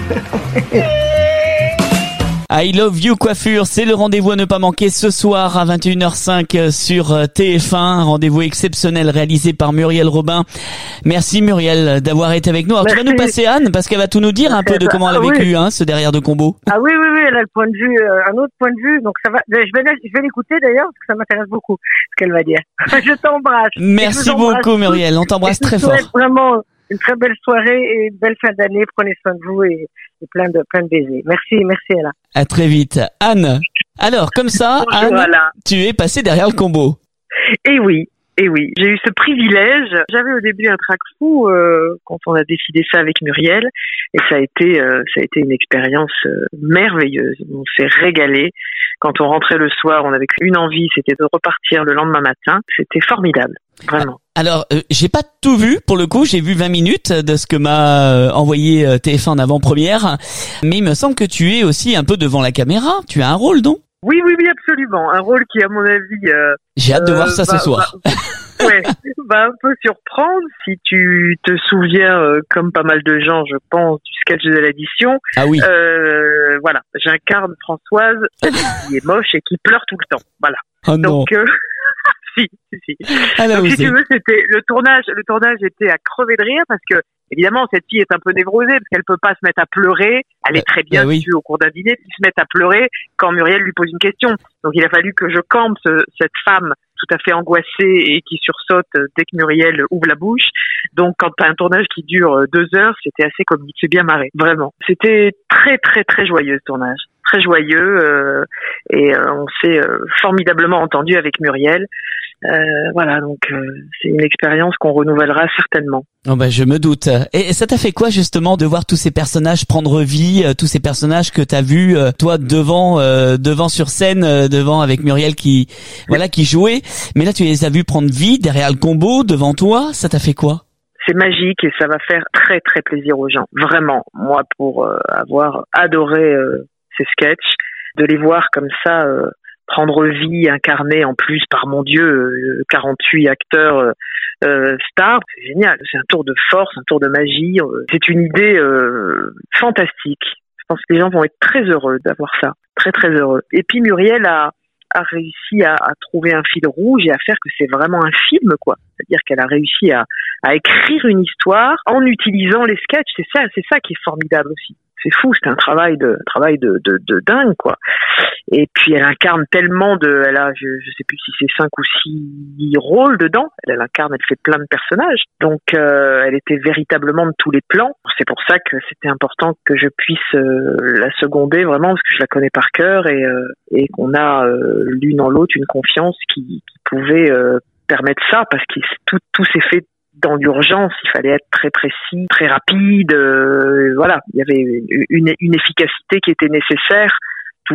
Speaker 4: I Love You Coiffure, c'est le rendez-vous à ne pas manquer ce soir à vingt et une heures cinq sur T F un. Un rendez-vous exceptionnel réalisé par Muriel Robin. Merci Muriel d'avoir été avec nous. Alors Merci. Tu vas nous passer Anne parce qu'elle va tout nous dire un peu de comment elle a vécu oui. hein, ce derrière de combo.
Speaker 18: Ah oui, oui, oui, elle a le point de vue, euh, un autre point de vue. Donc ça va. Je vais, je vais l'écouter d'ailleurs parce que ça m'intéresse beaucoup ce qu'elle va dire. Je t'embrasse.
Speaker 4: Merci beaucoup Muriel, on t'embrasse très fort.
Speaker 18: Vraiment une très belle soirée et une belle fin d'année. Prenez soin de vous et, et plein de plein de baisers. Merci, merci Ella.
Speaker 4: À très vite. Anne, alors comme ça,
Speaker 21: Bonjour,
Speaker 4: Anne,
Speaker 21: voilà.
Speaker 4: Tu es passée derrière le combo.
Speaker 21: Eh oui, eh oui. J'ai eu ce privilège. J'avais au début un trac fou euh, quand on a décidé ça avec Muriel, et ça a été, euh, ça a été une expérience euh, merveilleuse. On s'est régalé. Quand on rentrait le soir, on avait qu'une envie, c'était de repartir le lendemain matin. C'était formidable, vraiment.
Speaker 4: Alors, euh, j'ai pas tout vu, pour le coup, j'ai vu vingt minutes de ce que m'a euh, envoyé euh, T F un en avant-première, mais il me semble que tu es aussi un peu devant la caméra, tu as un rôle, non?
Speaker 21: Oui, oui, oui, absolument, un rôle qui, à mon avis... Euh,
Speaker 4: j'ai hâte de
Speaker 21: euh,
Speaker 4: voir ça
Speaker 21: bah,
Speaker 4: ce soir.
Speaker 21: Bah, ouais, va un peu surprendre, si tu te souviens, euh, comme pas mal de gens, je pense, du sketch de l'addition.
Speaker 4: Ah oui.
Speaker 21: Euh, voilà, j'incarne Françoise, qui est moche et qui pleure tout le temps, voilà.
Speaker 4: Oh non.
Speaker 21: Donc, euh, si, si, si.
Speaker 4: Ah, là,
Speaker 21: Donc,
Speaker 4: oui,
Speaker 21: si
Speaker 4: c'est...
Speaker 21: tu veux, c'était le tournage. Le tournage était à crever de rire parce que, évidemment, cette fille est un peu névrosée parce qu'elle peut pas se mettre à pleurer. Elle est très bien,
Speaker 4: bah, oui.
Speaker 21: si tu veux, au cours d'un dîner, puis se mettre à pleurer quand Muriel lui pose une question. Donc, il a fallu que je campe ce, cette femme tout à fait angoissée et qui sursaute dès que Muriel ouvre la bouche. Donc, quand t'as un tournage qui dure deux heures, c'était assez comique. C'est bien marré, vraiment. C'était très, très, très joyeux, ce tournage. Très joyeux, euh, et euh, on s'est euh, formidablement entendu avec Muriel. Euh, voilà, donc euh, c'est une expérience qu'on renouvellera certainement.
Speaker 4: Oh bah, je me doute. Et ça t'a fait quoi justement de voir tous ces personnages prendre vie, euh, tous ces personnages que t'as vus euh, toi devant, euh, devant sur scène, euh, devant avec Muriel qui, voilà, qui jouait. Mais là, tu les as vus prendre vie derrière le combo, devant toi. Ça t'a fait quoi?
Speaker 21: C'est magique et ça va faire très très plaisir aux gens. Vraiment, moi pour euh, avoir adoré euh, ces sketchs, de les voir comme ça. Euh, prendre vie, incarner en plus par mon Dieu euh, quarante-huit acteurs euh, euh, stars, c'est génial, c'est un tour de force, un tour de magie, euh, c'est une idée euh, fantastique. Je pense que les gens vont être très heureux d'avoir ça, très très heureux. Et puis Muriel a, a réussi à, à trouver un fil rouge et à faire que c'est vraiment un film, quoi. C'est-à-dire qu'elle a réussi à, à écrire une histoire en utilisant les sketchs. C'est ça, c'est ça qui est formidable aussi. C'est fou, c'est un travail de travail de, de, de dingue, quoi. Et puis elle incarne tellement de, elle a, je, je sais plus si c'est cinq ou six rôles dedans. Elle, elle incarne, elle fait plein de personnages. Donc euh, elle était véritablement de tous les plans. C'est pour ça que c'était important que je puisse euh, la seconder vraiment parce que je la connais par cœur et euh, et qu'on a euh, l'une en l'autre une confiance qui, qui pouvait euh, permettre ça parce que tout tout s'est fait dans l'urgence, il fallait être très précis, très rapide, euh, voilà, il y avait une, une efficacité qui était nécessaire tout le temps.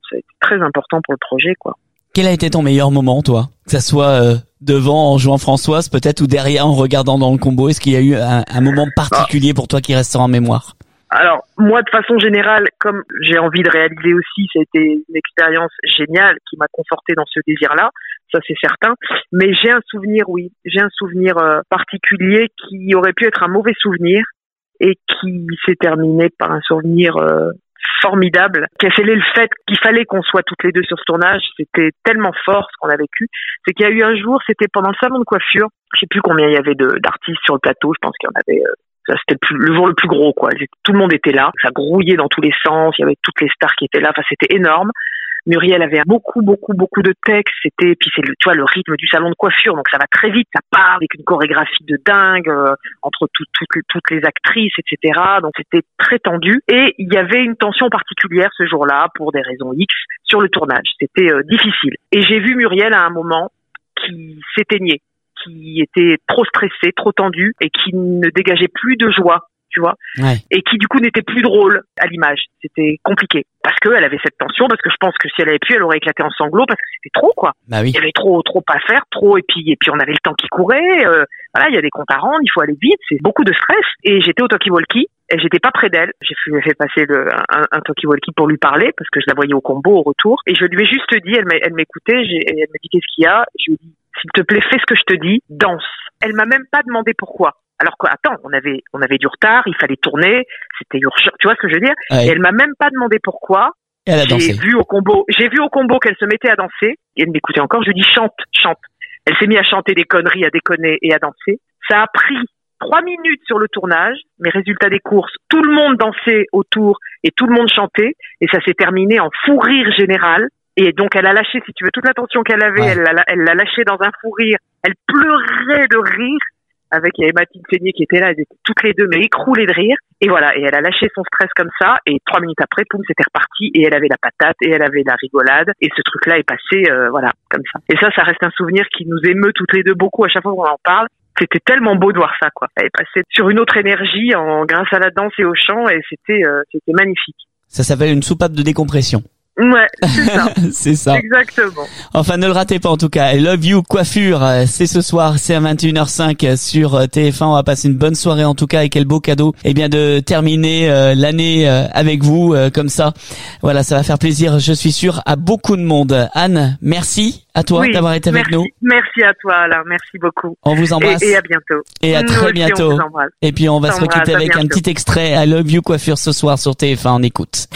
Speaker 21: Ça a été très important pour le projet, quoi.
Speaker 4: Quel a été ton meilleur moment, toi? Que ça soit euh, devant en jouant Françoise, peut-être, ou derrière en regardant dans le combo. Est-ce qu'il y a eu un, un moment particulier pour toi qui restera en mémoire?
Speaker 21: Alors, moi, de façon générale, comme j'ai envie de réaliser aussi, ça a été une expérience géniale qui m'a conforté dans ce désir-là, ça c'est certain. Mais j'ai un souvenir, oui, j'ai un souvenir euh, particulier qui aurait pu être un mauvais souvenir et qui s'est terminé par un souvenir euh, formidable, qui a scellé le fait qu'il fallait qu'on soit toutes les deux sur ce tournage. C'était tellement fort ce qu'on a vécu. C'est qu'il y a eu un jour, c'était pendant le salon de coiffure, je sais plus combien il y avait de, d'artistes sur le plateau, je pense qu'il y en avait... Euh, Ça, c'était le, plus, le jour le plus gros, quoi. Tout le monde était là. Ça grouillait dans tous les sens. Il y avait toutes les stars qui étaient là. Enfin, c'était énorme. Muriel avait beaucoup, beaucoup, beaucoup de textes. C'était, puis c'est le, tu vois, le rythme du salon de coiffure. Donc ça va très vite. Ça part avec une chorégraphie de dingue, euh, entre tout, tout, toutes les actrices, et cetera. Donc c'était très tendu. Et il y avait une tension particulière ce jour-là pour des raisons X sur le tournage. C'était euh, difficile. Et j'ai vu Muriel à un moment qui s'éteignait, qui était trop stressé, trop tendu et qui ne dégageait plus de joie, tu vois, ouais. Et qui du coup n'était plus drôle à l'image. C'était compliqué parce que elle avait cette tension, parce que je pense que si elle avait pu, elle aurait éclaté en sanglots parce que c'était trop, quoi.
Speaker 4: Bah oui.
Speaker 21: Il y avait trop, trop à faire, trop, et puis, et puis on avait le temps qui courait. Euh, voilà, il y a des comptes à rendre, il faut aller vite, c'est beaucoup de stress. Et j'étais au talkie-walkie. Et j'étais pas près d'elle. J'ai fait passer le, un, un talkie-walkie pour lui parler parce que je la voyais au combo au retour. Et je lui ai juste dit, elle, elle m'écoutait, j'ai, elle m'a dit qu'est-ce qu'il y a. Je lui ai dit, s'il te plaît, fais ce que je te dis, danse. Elle m'a même pas demandé pourquoi. Alors que, attends, on avait, on avait du retard, il fallait tourner, c'était urgent. Tu vois ce que je veux dire? Ouais. Et elle m'a même pas demandé pourquoi.
Speaker 4: Et elle a dansé.
Speaker 21: J'ai vu au combo, j'ai vu au combo qu'elle se mettait à danser. Et elle m'écoutait encore. Je lui ai dit, chante, chante. Elle s'est mise à chanter des conneries, à déconner et à danser. Ça a pris trois minutes sur le tournage, mais résultat des courses, tout le monde dansait autour et tout le monde chantait, et ça s'est terminé en fou rire général. Et donc elle a lâché, si tu veux, toute l'attention qu'elle avait, ouais. elle, l'a, elle l'a lâché dans un fou rire. Elle pleurait de rire. Avec, il y avait Mathilde Seigné qui était là, elles étaient toutes les deux, mais écroulées de rire. Et voilà, et elle a lâché son stress comme ça, et trois minutes après, poum, c'était reparti, et elle avait la patate, et elle avait la rigolade, et ce truc-là est passé, euh, voilà, comme ça. Et ça, ça reste un souvenir qui nous émeut toutes les deux beaucoup à chaque fois qu'on en parle. C'était tellement beau de voir ça, quoi. Elle est passée sur une autre énergie en, grâce à la danse et au chant, et c'était, euh, c'était magnifique.
Speaker 4: Ça s'appelle une soupape de décompression.
Speaker 21: Ouais, c'est ça.
Speaker 4: C'est ça.
Speaker 21: Exactement.
Speaker 4: Enfin, ne le ratez pas en tout cas. I Love You Coiffure, c'est ce soir, c'est à vingt et une heures cinq sur T F un. On va passer une bonne soirée en tout cas, et quel beau cadeau. Eh bien, de terminer euh, l'année euh, avec vous euh, comme ça. Voilà, ça va faire plaisir, je suis sûr, à beaucoup de monde. Anne, merci à toi
Speaker 21: oui,
Speaker 4: d'avoir été avec
Speaker 21: merci.
Speaker 4: nous.
Speaker 21: Merci à toi, Alain. Merci beaucoup.
Speaker 4: On vous embrasse.
Speaker 21: Et, et à bientôt.
Speaker 4: Et à
Speaker 21: nous
Speaker 4: très
Speaker 21: aussi,
Speaker 4: bientôt.
Speaker 21: On vous embrasse.
Speaker 4: Et puis on va se quitter avec un petit extrait. I Love You Coiffure ce soir sur T F un. On écoute.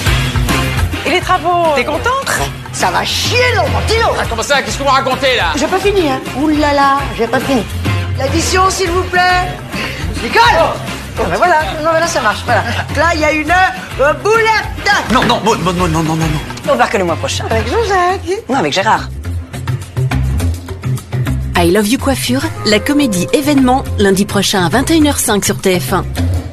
Speaker 1: Et les travaux, t'es contente?
Speaker 19: Ça va chier dans mon stylo.
Speaker 1: Ah, comment ça? Qu'est-ce que vous racontez là?
Speaker 19: J'ai pas fini, hein. Ouh là là, j'ai pas fini. L'addition, s'il vous plaît. Nicole. Oh. Oh, ben voilà, non, mais là ça marche, voilà. Là, il y a une euh, boulette.
Speaker 1: Non, non, non, non, non, non, non, non. On va que le mois prochain.
Speaker 19: Avec Josette.
Speaker 1: Non, avec Gérard.
Speaker 20: I Love You Coiffure, la comédie événement, lundi prochain à vingt et une heures cinq sur T F un.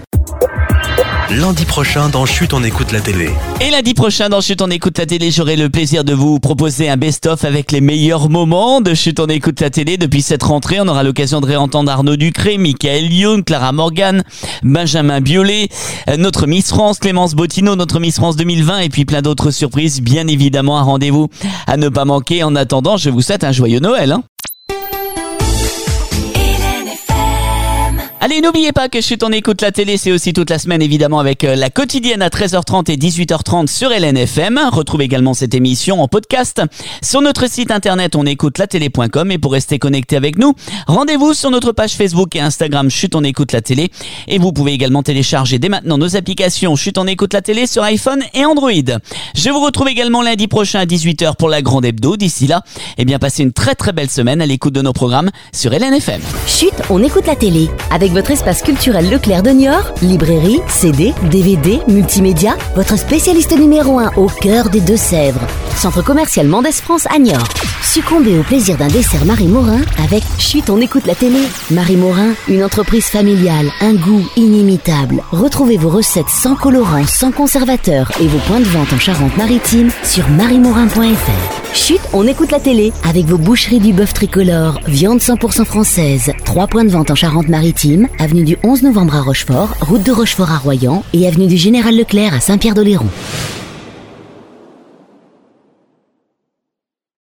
Speaker 6: Lundi prochain dans Chut, on écoute la télé.
Speaker 4: Et lundi prochain dans Chut, on écoute la télé, j'aurai le plaisir de vous proposer un best-of avec les meilleurs moments de Chut, on écoute la télé. Depuis cette rentrée, on aura l'occasion de réentendre Arnaud Ducré, Michael Youn, Clara Morgan, Benjamin Biolay, notre Miss France, Clémence Bottineau, notre Miss France deux mille vingt, et puis plein d'autres surprises, bien évidemment, un rendez-vous à ne pas manquer. En attendant, je vous souhaite un joyeux Noël, hein. Allez, n'oubliez pas que Chut, on écoute la télé, c'est aussi toute la semaine évidemment avec la quotidienne à treize heures trente et dix-huit heures trente sur L N F M. Retrouvez également cette émission en podcast sur notre site internet on écoute la télé point com, et pour rester connecté avec nous, rendez-vous sur notre page Facebook et Instagram Chut, on écoute la télé, et vous pouvez également télécharger dès maintenant nos applications Chut, on écoute la télé sur iPhone et Android. Je vous retrouve également lundi prochain à dix-huit heures pour la grande hebdo. D'ici là, eh bien passez une très très belle semaine à l'écoute de nos programmes sur L N F M.
Speaker 3: Chut, on écoute la télé avec votre espace culturel Leclerc de Niort, librairie, C D, D V D, multimédia, votre spécialiste numéro un au cœur des Deux-Sèvres. Centre commercial Mendès France à Niort. Succombez au plaisir d'un dessert Marie Morin avec Chut, on écoute la télé. Marie Morin, une entreprise familiale, un goût inimitable. Retrouvez vos recettes sans colorants, sans conservateurs et vos points de vente en Charente-Maritime sur marie morin point f r. Chut, on écoute la télé avec vos boucheries du bœuf tricolore, viande cent pour cent française. Trois points de vente en Charente-Maritime, avenue du onze novembre à Rochefort, route de Rochefort à Royan et avenue du Général Leclerc à Saint-Pierre-d'Oléron.